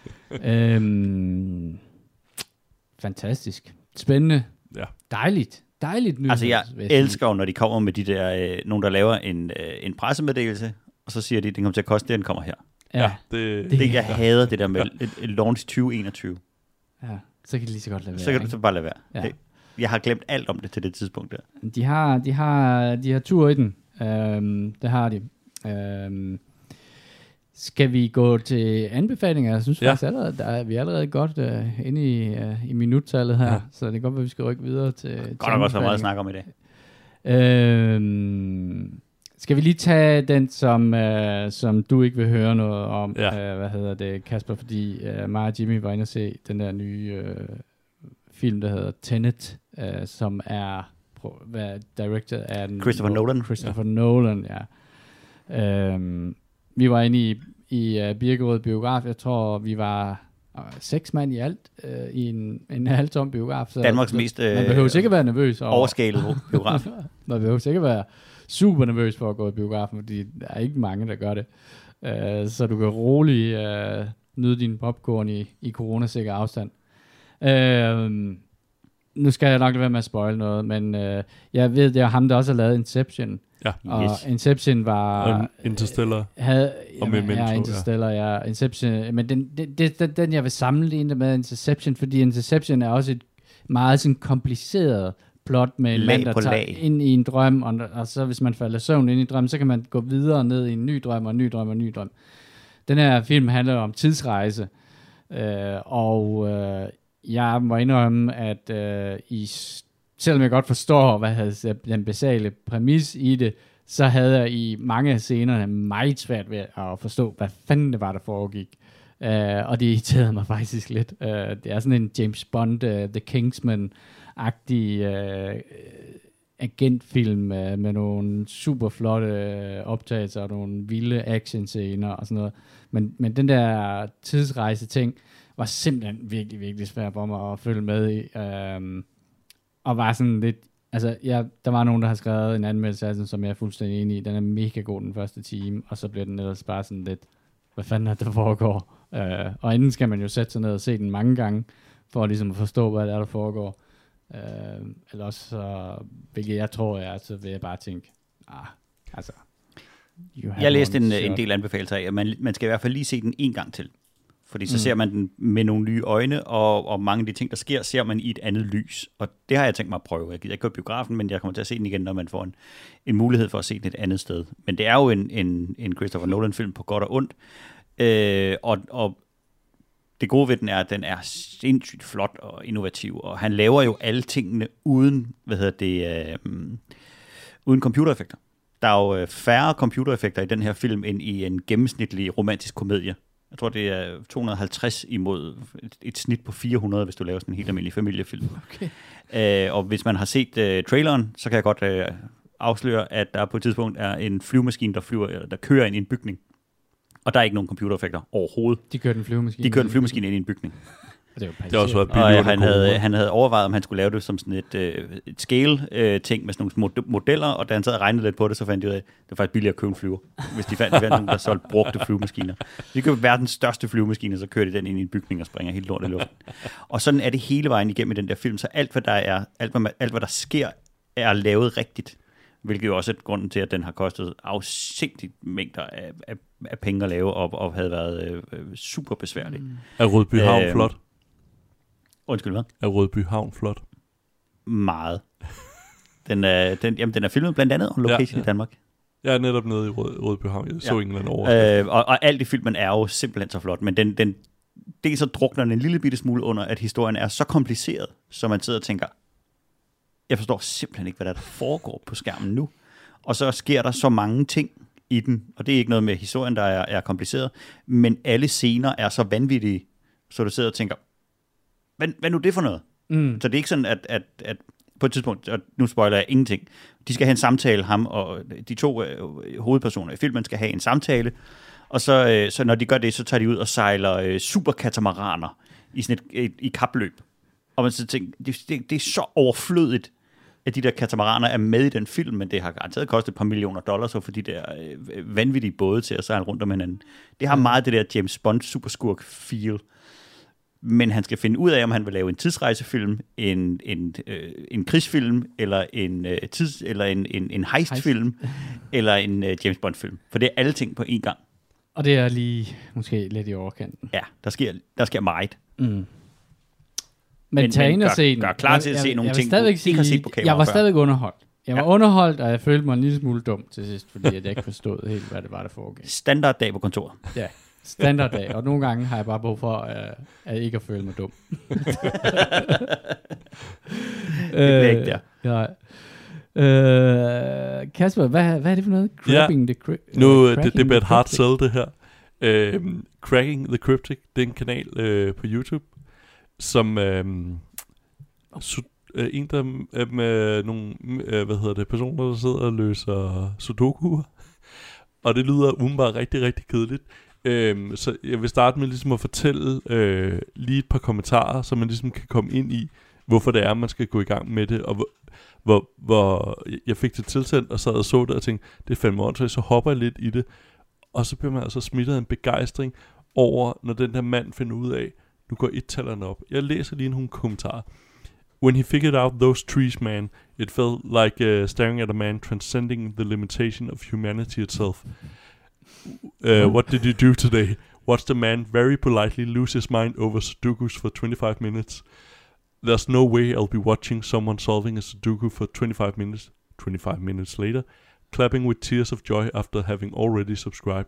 øhm, fantastisk. Spændende. Ja. Dejligt. Dejligt nyt. Altså, jeg elsker jo, når de kommer med de der, øh, nogen der laver en, øh, en pressemeddelelse, og så siger de, at den kommer til at koste det, den kommer her. Ja. ja det, det, det, jeg hader det der med ja. launch tyve enogtyve. Ja, så kan de lige så godt lade være. Så kan du så bare lade være. Ja. Det, jeg har glemt alt om det til det tidspunkt der. De har, de har, de har tur i den. Øhm, det har de. Øhm, Skal vi gå til anbefalinger? Jeg synes ja. faktisk allerede, der er, vi er allerede godt uh, inde i, uh, i minuttallet her, ja. så det er godt, at vi skal rykke videre til Godt nok også være meget at snakke om i dag. Øhm, skal vi lige tage den, som, uh, som du ikke vil høre noget om, ja. uh, hvad hedder det, Kasper, fordi uh, mig og Jimmy var inde og se den der nye uh, film, der hedder Tenet, uh, som er pro- hvad, directed af den, Christopher Nolan. Christopher ja. Nolan, ja. Um, Vi var inde i, i uh, Birkerød biograf. Jeg tror, vi var uh, seks mand i alt uh, i en, en halvtom biograf. Så Danmarks mest uh, man behøver sikkert være nervøs. Overskælet biograf. Man behøver sikkert være super nervøs for at gå i biografen, fordi der er ikke mange, der gør det. Uh, så du kan roligt uh, nyde din popcorn i, i coronasikker afstand. Uh, nu skal jeg nok lade være med at spoil noget, men uh, jeg ved, det er ham, der også har lavet Inception. Ja. Og yes. Inception var... Og Interstellar. Havde, og jamen, Memento. Ja, Interstellar, ja. Inception, men den, den, den, den, jeg vil sammenligne det med Inception, fordi Inception er også et meget sådan kompliceret plot med en Lag mand, der på tager lag. ind i en drøm, og, og så hvis man falder i søvn ind i drømmen, så kan man gå videre ned i en ny drøm, og en ny drøm, og en ny drøm. Den her film handler om tidsrejse, øh, og øh, jeg må indrømme, at øh, i, selvom jeg godt forstår, hvad havde den basale præmis i det, så havde jeg i mange af scenerne meget svært ved at forstå, hvad fanden det var, der foregik. Uh, og det irriterede mig faktisk lidt. Uh, det er sådan en James Bond, uh, The Kingsman-agtig uh, agentfilm uh, med nogle super flotte uh, optagelser og nogle vilde actionscener og sådan noget. Men, men den der tidsrejse-ting var simpelthen virkelig, virkelig svært for mig at følge med i. Uh, og var sådan lidt... Altså, jeg, der var nogen, der har skrevet en anmeldelse af den, som jeg er fuldstændig enig i. Den er mega god den første time, og så bliver den ellers bare sådan lidt... Hvad fanden er det, der foregår? Uh, og inden skal man jo sætte sig ned og se den mange gange, for ligesom at forstå, hvad det er, der foregår. Uh, eller også, så, hvilket jeg tror er, så vil jeg bare tænke, ah, altså... Jeg læste en, en del anbefalinger af, at man, man skal i hvert fald lige se den en gang til. Fordi så mm. ser man den med nogle nye øjne, og, og mange af de ting, der sker, ser man i et andet lys. Og det har jeg tænkt mig at prøve. Jeg gider ikke gå i biografen, men jeg kommer til at se den igen, når man får en, en mulighed for at se den et andet sted. Men det er jo en, en, en Christopher Nolan-film på godt og ondt. Øh, og, og det gode ved den er, at den er sindssygt flot og innovativ, og han laver jo alle tingene uden, hvad hedder det, øh, uden computereffekter. Der er jo færre computereffekter i den her film, end i en gennemsnitlig romantisk komedie. Jeg tror, det er to hundrede og halvtreds imod et, et snit på fire hundrede, hvis du laver sådan en helt almindelig familiefilm. Okay. Øh, og hvis man har set uh, traileren, så kan jeg godt uh, afsløre, at der på et tidspunkt er en flyvemaskine, der, flyver, eller der kører ind i en bygning. Og der er ikke nogen computereffekter overhovedet. De kører den flyvemaskine. De kører en flyvemaskine ind i en bygning. Det er jo det har også været og øh, han, havde, han havde overvejet, om han skulle lave det som sådan et, øh, et scale-ting øh, med sådan nogle modeller, og da han sad og regnede lidt på det, så fandt de ud af, at det var faktisk billigere at købe en flyver, hvis de fandt, de fandt nogen, der solgte brugte flyvemaskiner. De køber verdens største flyvemaskine, så kører de den ind i en bygning og springer helt lort i luften. Og sådan er det hele vejen igennem i den der film, så alt hvad der, er, alt, hvad, alt, hvad der sker, er lavet rigtigt. Hvilket jo også er grunden til, at den har kostet afsindigt mængder af, af, af penge at lave, og, og havde været øh, super besværligt. Mm. Er Rødby Havn øh, flot? Undskyld, hvad? Er Rødby Havn flot? Meget. Den er, den, jamen, den er filmet blandt andet on location ja, ja. i Danmark. Jeg er netop nede i Rød, Rødby Havn. Jeg så ja. ingen anden overskrift. Øh, og, og alt i filmen er jo simpelthen så flot, men den, den, det så drukner den en lille bitte smule under, at historien er så kompliceret, så man sidder og tænker, jeg forstår simpelthen ikke, hvad der, der foregår på skærmen nu. Og så sker der så mange ting i den, og det er ikke noget med historien, der er, er kompliceret, men alle scener er så vanvittige, så du sidder og tænker, hvad, hvad nu det for noget? Mm. Så det er ikke sådan, at, at, at på et tidspunkt, og nu spoiler jeg ingenting, de skal have en samtale, ham og de to øh, hovedpersoner i filmen skal have en samtale, og så, øh, så når de gør det, så tager de ud og sejler øh, superkatamaraner i sådan et, et, i kapløb. Og man så tænker, det, det, det er så overflødigt, at de der katamaraner er med i den film, men det har garanteret kostet et par millioner dollars for de der øh, vanvittige både til at sejle rundt om hinanden. Det har meget det der James Bond superskurk feel. Men han skal finde ud af, om han vil lave en tidsrejsefilm, en, en, øh, en krigsfilm, eller en, øh, tids, eller en, en, en heistfilm, Heist. eller en øh, James Bond-film. For det er alle ting på én gang. Og det er lige måske lidt i overkanten. Ja, der sker, der sker meget. Mm. Men, men tag ind og se den. Gør klar til at se jeg, nogle jeg ting, du ikke har set på kamera. Jeg var stadig underholdt. Jeg var ja. underholdt, og jeg følte mig en lille smule dum til sidst, fordi jeg ikke forstod helt, hvad det var, der foregik. Standarddag på kontoret. Ja. Standarddag, og nogle gange har jeg bare brug for uh, at ikke at føle mig dum. Det bliver uh, ikke der. Nej. Uh, Kasper, hvad, hvad er det for noget? Crabbing ja. the Cryptic? Nu, uh, det, det bliver et hard sell, det her. Uh, Cracking the Cryptic, det er en kanal uh, på YouTube, som uh, su- uh, en der uh, med nogle uh, hvad hedder det, personer, der sidder og løser sudokuer. Og det lyder umiddelbart rigtig, rigtig kedeligt. Øhm, så jeg vil starte med ligesom at fortælle øh, lige et par kommentarer, så man ligesom kan komme ind i, hvorfor det er, man skal gå i gang med det, og hvor, hvor, hvor jeg fik det tilsendt, og sad og så det, og tænkte, det er fandme ordentligt, så hopper jeg lidt i det, og så bliver man altså smittet af en begejstring over, når den der mand finder ud af, nu går et-tallerne op. Jeg læser lige nogle kommentarer. When he figured out those trees, man, it felt like uh, staring at a man transcending the limitation of humanity itself. Uh, what did you do today? Watched a man very politely lose his mind over sudokus for twenty-five minutes. There's no way I'll be watching someone solving a Sudoku for twenty-five minutes, twenty-five minutes later, clapping with tears of joy after having already subscribed.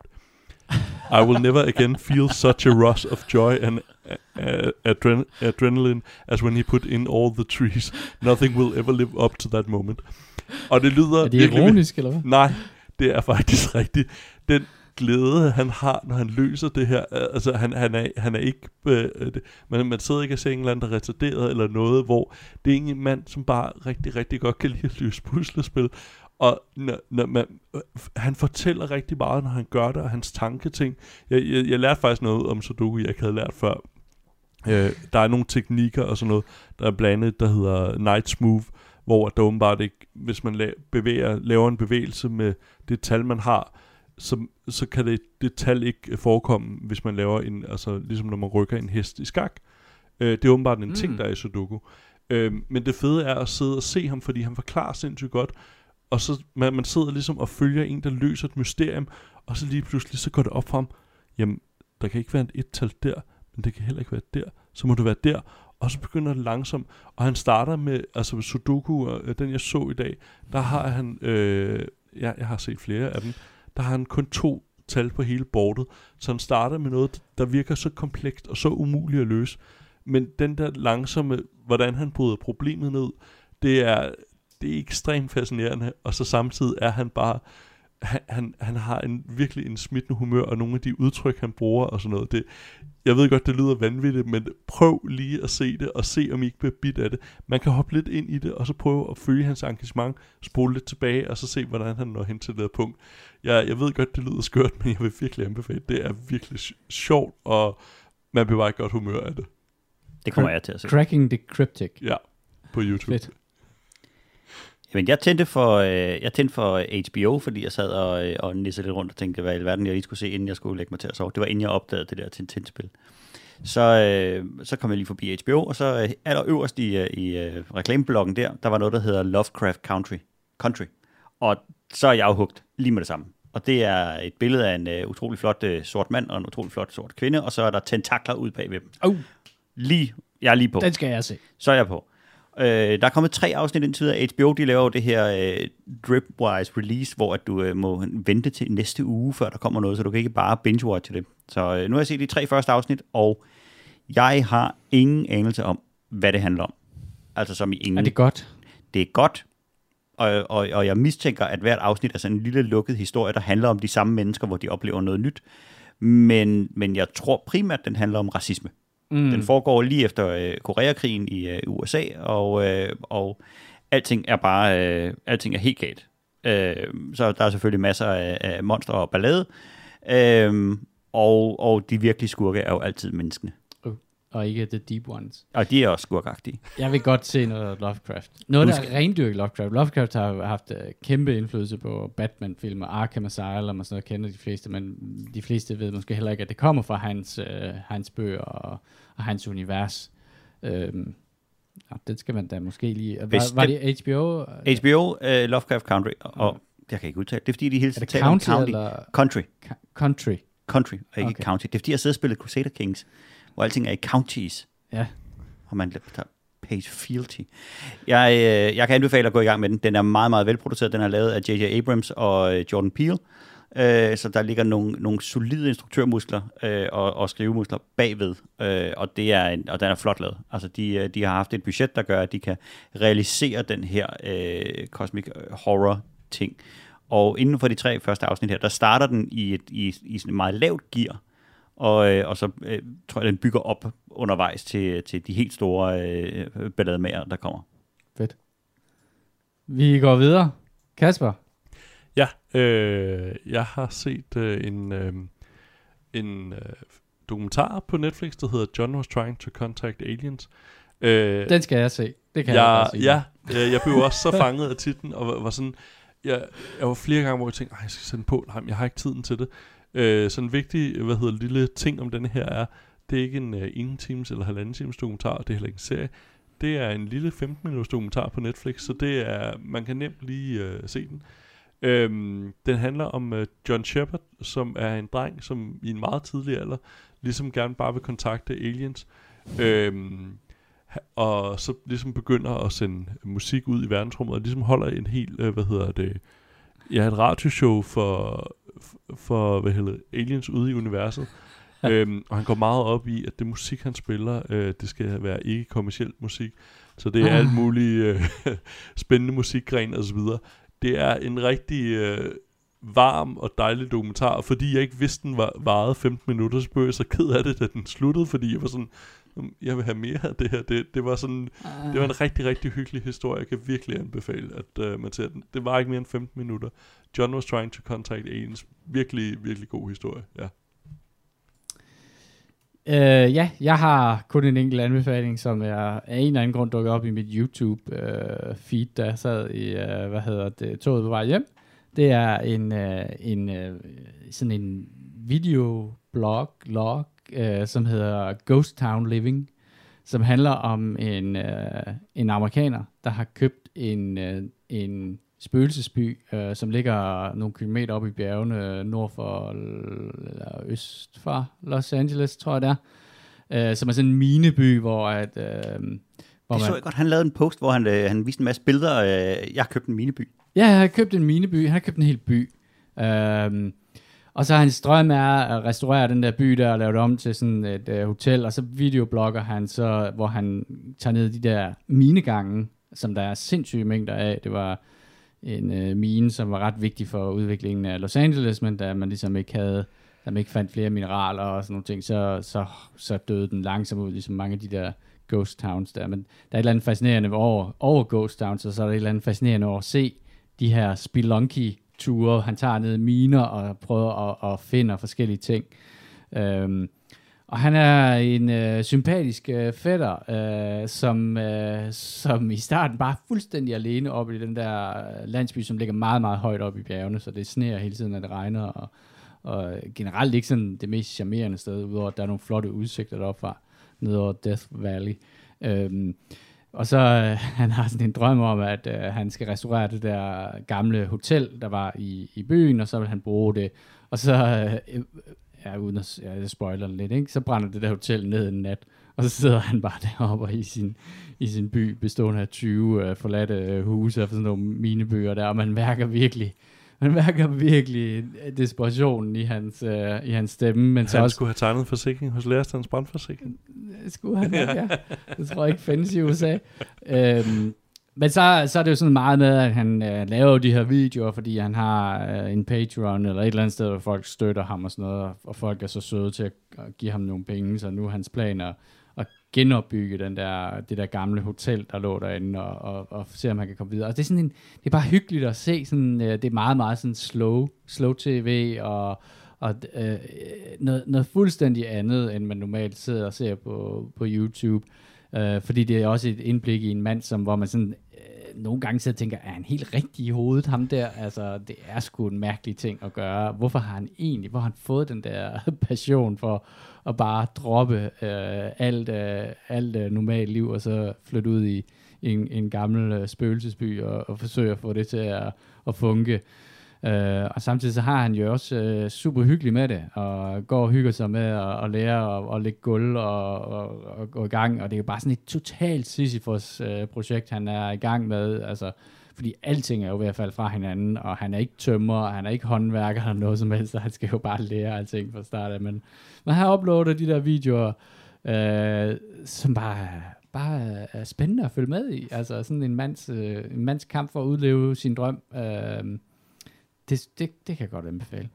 I will never again feel such a rush of joy and uh, adren- adrenaline as when he put in all the trees. Nothing will ever live up to that moment. Og det lyder... Er det ironisk, eller hvad? Nej, det er faktisk rigtigt. Den glæde, han har, når han løser det her, altså han, han, er, han er ikke... Øh, det, man, man sidder ikke og ser en eller anden, der er retarderet eller noget, hvor det er en mand, som bare rigtig, rigtig godt kan lide at løse puslespil. Og når, når man, øh, han fortæller rigtig meget, når han gør det, og hans tanketing. Jeg, jeg, jeg lærte faktisk noget om Sudoku, jeg ikke havde lært før. Øh, der er nogle teknikker og sådan noget, der er blandet, der hedder Knight's Move, hvor der åbenbart ikke, hvis man la- bevæger, laver en bevægelse med det tal, man har, så, så kan det, det tal ikke forekomme, hvis man laver en, altså ligesom når man rykker en hest i skak. Øh, det er åbenbart en mm. ting, der er i Sudoku. Øh, men det fede er at sidde og se ham, fordi han forklarer sindssygt godt, og så man, man sidder ligesom og følger en, der løser et mysterium, og så lige pludselig så går det op for ham, jamen, der kan ikke være et et-tal der, men det kan heller ikke være der, så må det være der, og så begynder det langsomt, og han starter med, altså Sudoku, og den jeg så i dag, der har han, øh, ja, jeg har set flere af dem, der har han kun to tal på hele bordet, så han starter med noget, der virker så komplekst og så umuligt at løse, men den der langsomme, hvordan han bryder problemet ned, det er, det er ekstremt fascinerende, og så samtidig er han bare, han, han, han har en, virkelig en smittende humør, og nogle af de udtryk, han bruger og sådan noget, det, jeg ved godt, det lyder vanvittigt, men prøv lige at se det, og se, om I ikke bliver bidt af det. Man kan hoppe lidt ind i det, og så prøve at følge hans engagement, spole lidt tilbage, og så se, hvordan han når hen til det her punkt. Jeg, jeg ved godt, det lyder skørt, men jeg vil virkelig anbefale, det er virkelig sjovt, og man bliver bare i godt humør af det. Det kommer Cra- jeg til at se. Cracking the Cryptic. Ja, på YouTube. Fedt. Jamen, jeg tændte for, øh, jeg tændte for H B O, fordi jeg sad og, øh, og nissede lidt rundt og tænkte, hvad i alverden jeg lige skulle se, inden jeg skulle lægge mig til at sove. Det var inden jeg opdagede det der Tintin-spil. Så, øh, så kom jeg lige forbi H B O, og så øh, allerøverst i, øh, i øh, reklamebloggen der, der var noget, der hedder Lovecraft Country. Country. Og så er jeg jo hugt lige med det samme. Og det er et billede af en øh, utrolig flot øh, sort mand og en utrolig flot sort kvinde, og så er der tentakler ud bagved dem. Oh. Lige, jeg er lige på. Den skal jeg se. Så er jeg på. Øh, der er kommet tre afsnit indtil videre. H B O, de laver jo det her øh, dripwise release, hvor at du øh, må vente til næste uge, før der kommer noget, så du kan ikke bare binge-watche det. Så øh, nu har jeg set de tre første afsnit, og jeg har ingen anelse om, hvad det handler om. Altså som i ingen. Er det godt? Det er godt, og, og, og jeg mistænker, at hvert afsnit er sådan en lille lukket historie, der handler om de samme mennesker, hvor de oplever noget nyt. Men, men jeg tror primært, den handler om racisme. Mm. Den foregår lige efter øh, Koreakrigen i øh, U S A, og, øh, og alting er bare øh, alting er helt galt. Øh, så der er selvfølgelig masser af, af monstre og ballade, øh, og, og de virkelige skurke er jo altid menneskene. Uh, og ikke the deep ones. Og de er også skurkagtige. Jeg vil godt se noget Lovecraft. Noget, der er rendyrket Lovecraft. Lovecraft har haft uh, kæmpe indflydelse på Batman-film og Arkham Asylum og sådan noget, kender de fleste, men de fleste ved måske heller ikke, at det kommer fra hans, uh, hans bøger og, og hans univers. Øhm, ja, det skal man da måske lige... Var, var det H B O? H B O, uh, Lovecraft Country, og okay. Jeg kan ikke udtale det. Det er fordi, de hele tiden taler om county. Eller? Country. Ka- country. Country, og ikke okay. county. Det er fordi, jeg sidder og spiller Crusader Kings, hvor alting er i counties. Ja. Og man tager page fealty. Jeg, øh, jeg kan anbefale at gå i gang med den. Den er meget, meget velproduceret. Den er lavet af J J Abrams og Jordan Peele. Øh, så der ligger nogle, nogle solide instruktørmuskler øh, og, og skrivemuskler bagved. Øh, og, det er en, og den er flot lavet. Altså, de, de har haft et budget, der gør, at de kan realisere den her øh, cosmic horror ting. Og inden for de tre første afsnit her, der starter den i et i, i sådan et meget lavt gear. Og, øh, og så øh, tror jeg, den bygger op undervejs til, til de helt store øh, ballademager, der kommer. Fedt. Vi går videre. Kasper? Ja, øh, jeg har set øh, en, øh, en øh, dokumentar på Netflix, der hedder John Was Trying to Contact Aliens. Øh, Den skal jeg se. Det kan jeg, jeg bare sige. Ja, øh, jeg blev også så fanget af titlen, og var, var sådan, jeg, jeg var flere gange, hvor jeg tænkte, jeg skal sende på, nej, jeg har ikke tiden til det. Øh, sådan en vigtig, hvad hedder lille ting om denne her er, det er ikke en uh, en times eller halvanden times dokumentar, det er heller ikke en serie. Det er en lille femten minutters dokumentar på Netflix, så det er, man kan nemt lige uh, se den. Øhm, den handler om uh, John Shepard, som er en dreng, som i en meget tidlig alder, ligesom gerne bare vil kontakte aliens. Øhm, og så ligesom begynder at sende musik ud i verdensrummet, og ligesom holder en helt, øh, hvad hedder det, ja, et radioshow for, for hvad hedder det, aliens ude i universet. øhm, og han går meget op i, at det musik, han spiller, øh, det skal være ikke kommercielt musik. Så det er ah. alt muligt øh, spændende musikgren og så videre. Det er en rigtig øh, varm og dejlig dokumentar, og fordi jeg ikke vidste, den var, varede femten minutter, så blev jeg så ked af det, da den sluttede, fordi jeg var sådan, jeg vil have mere af det her. Det, det var sådan, ah. det var en rigtig, rigtig hyggelig historie. Jeg kan virkelig anbefale, at øh, man ser den. Det var ikke mere end femten minutter. John was trying to contact aliens. Virkelig, virkelig god historie, ja. Uh, ja, jeg har kun en enkelt anbefaling, som er af en eller anden grund dukket op i mit YouTube-feed, uh, da jeg sad i, uh, hvad hedder det, toget på vej hjem. Det er en, uh, en uh, sådan en videoblog, log, uh, som hedder Ghost Town Living, som handler om en, uh, en amerikaner, der har købt en, uh, en spøgelsesby, uh, som ligger nogle kilometer op i bjergene nord for, eller øst for Los Angeles, tror jeg det er, uh, som er sådan en mineby, hvor at... Uh, hvor det så man, jeg godt, han lavede en post, hvor han, øh, han viste en masse billeder af, jeg har købt en mineby. Ja, han har købt en mineby, han har købt en hel by. Uh, og så har hans drøm er at restaurere den der by der, og lave det om til sådan et uh, hotel, og så videoblogger han så, hvor han tager ned de der minegange, som der er sindssyge mængder af. Det var en øh, mine, som var ret vigtig for udviklingen af Los Angeles, men da man ligesom ikke havde, da man ikke fandt flere mineraler og sådan nogle ting, så, så, så døde den langsomt ud, ligesom mange af de der ghost towns der. Men der er et eller andet fascinerende over, over ghost towns, og så er der et eller andet fascinerende over at se de her spelunky-ture, han tager ned i miner og prøver at, at finde forskellige ting. Øhm, Og han er en øh, sympatisk øh, fætter, øh, som, øh, som i starten bare er fuldstændig alene oppe i den der landsby, som ligger meget, meget højt oppe i bjergene, så det sneer hele tiden, når det regner, og, og generelt ikke sådan det mest charmerende sted, udover at der er nogle flotte udsigter deroppe fra, ned over Death Valley. Øhm, og så øh, han har sådan en drøm om, at øh, han skal restaurere det der gamle hotel, der var i, i byen, og så vil han bruge det. Og så... Øh, Ja, uden at ja, jeg spoiler lidt, ikke? Så brænder det der hotel ned en nat, og så sidder han bare deroppe i sin, i sin by, bestående af tyve uh, forladte uh, huse og sådan nogle minebøger der, og man mærker virkelig, man mærker virkelig desperationen i hans, uh, i hans stemme. Men han så også, skulle have tegnet en forsikring hos Lærerstandens brandforsikring. Skulle han nok, ja. Det tror jeg ikke findes i U S A. øhm, Men så, så er det jo sådan meget med, at han øh, laver de her videoer, fordi han har øh, en Patreon eller et eller andet sted, hvor folk støtter ham og sådan noget, og, og folk er så søde til at, at give ham nogle penge, så nu er hans plan at, at genopbygge den der, det der gamle hotel, der lå derinde, og, og, og se, om han kan komme videre. Og det er sådan en, det er bare hyggeligt at se, sådan, øh, det er meget, meget sådan slow, slow tv, og, og øh, noget, noget fuldstændig andet, end man normalt sidder og ser på, på YouTube. Uh, fordi det er også et indblik i en mand, som, hvor man sådan uh, nogle gange sidder og tænker, er han helt rigtig i hovedet, ham der? Altså, det er sgu en mærkelig ting at gøre. Hvorfor har han egentlig, hvor har han fået den der passion for at bare droppe uh, alt, uh, alt uh, normalt liv, og så flytte ud i, i en, en gammel uh, spøgelsesby, og, og forsøge at få det til at, at funke. Uh, og samtidig så har han jo også uh, super hyggeligt med det, og går og hygger sig med at, at lære og, og lægge gulv og, og, og gå i gang, og det er jo bare sådan et totalt Sisyfos uh, projekt, han er i gang med, altså, fordi alting er jo ved at falde fra hinanden, og han er ikke tømrer, og han er ikke håndværker eller noget som helst, så han skal jo bare lære alting fra start af, men man har uploadet de der videoer, uh, som bare, bare er spændende at følge med i, altså sådan en mands, uh, en mands kamp for at udleve sin drøm. Uh, Det, det, det kan jeg godt anbefale.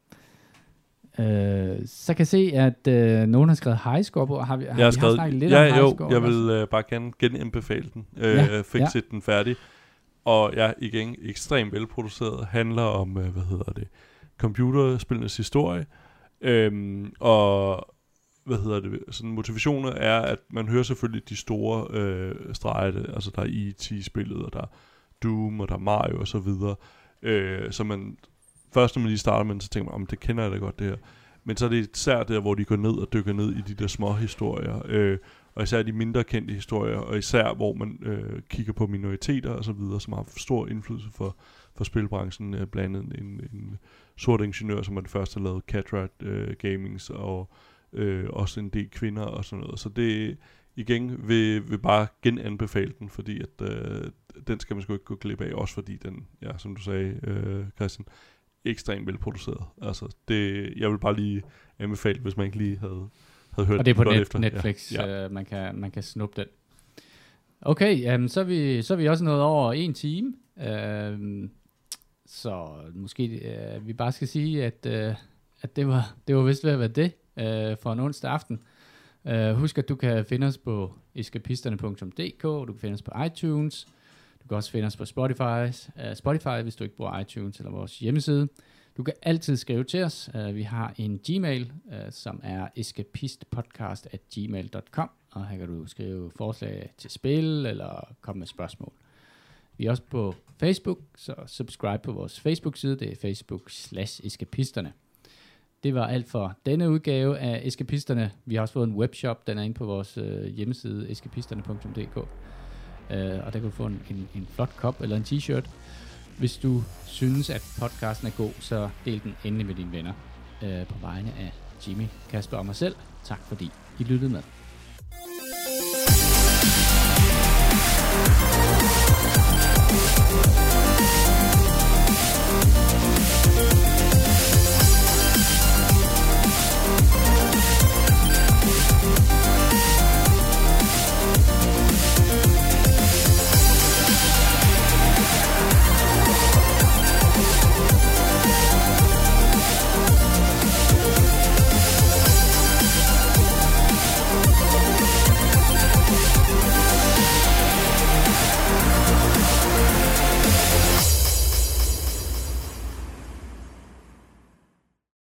Uh, så kan jeg se, at uh, nogen har skrevet highscore på. Har vi, har jeg har vi skrevet, snakket lidt ja, om jo, highscore? jeg vil uh, bare gerne genanbefale den. Uh, ja, fik ja. set den færdig. Og jeg ja, igen ekstremt velproduceret. Handler om, uh, hvad hedder det, computerspillenes historie. Um, og hvad hedder det, sådan motivationer er, at man hører selvfølgelig de store øh, streger, altså der er E T-spillet, og der er Doom, og der er Mario og så videre. Øh, så man, først når man lige starter med, så tænker man, om det kender jeg da godt det her. Men så er det især der, hvor de går ned og dykker ned i de der små historier, øh, og især de mindre kendte historier, og især hvor man øh, kigger på minoriteter og så videre, som har stor indflydelse for, for spilbranchen, øh, blandt andet en, en sort ingeniør, som er det første, der lavede Catrat øh, Gamings, og øh, også en del kvinder og sådan noget. Så det igen vil, vil bare genanbefale den, fordi at øh, den skal man sgu ikke gå glip af, også fordi den, ja, som du sagde, øh, Christian, ekstremt velproduceret. Altså, det, jeg vil bare lige anbefale, hvis man ikke lige havde, havde hørt. Og det er på net, efter. Netflix, ja. Ja. øh, man, kan, man kan snuppe den. Okay, jamen, så, er vi, så er vi også nået over en time. Øh, så måske øh, vi bare skal sige, at, øh, at det var, det var vist ved at være det øh, for en onsdag aften. Uh, husk, at du kan finde os på eskapisterne punktum d k, du kan finde os på iTunes, du kan også finde os på Spotify, uh, Spotify hvis du ikke bruger iTunes eller vores hjemmeside. Du kan altid skrive til os. Uh, vi har en Gmail, uh, som er escapistpodcast at gmail punktum com, og her kan du skrive forslag til spil eller komme med spørgsmål. Vi er også på Facebook, så subscribe på vores Facebook-side, det er facebook slash eskapisterne. Det var alt for denne udgave af Eskapisterne. Vi har også fået en webshop, den er inde på vores øh, hjemmeside, eskapisterne punktum d k. Uh, og der kan du få en, en, en flot kop eller en t-shirt. Hvis du synes, at podcasten er god, så del den endelig med dine venner. Uh, på vegne af Jimmy, Kasper og mig selv, tak fordi I lyttede med.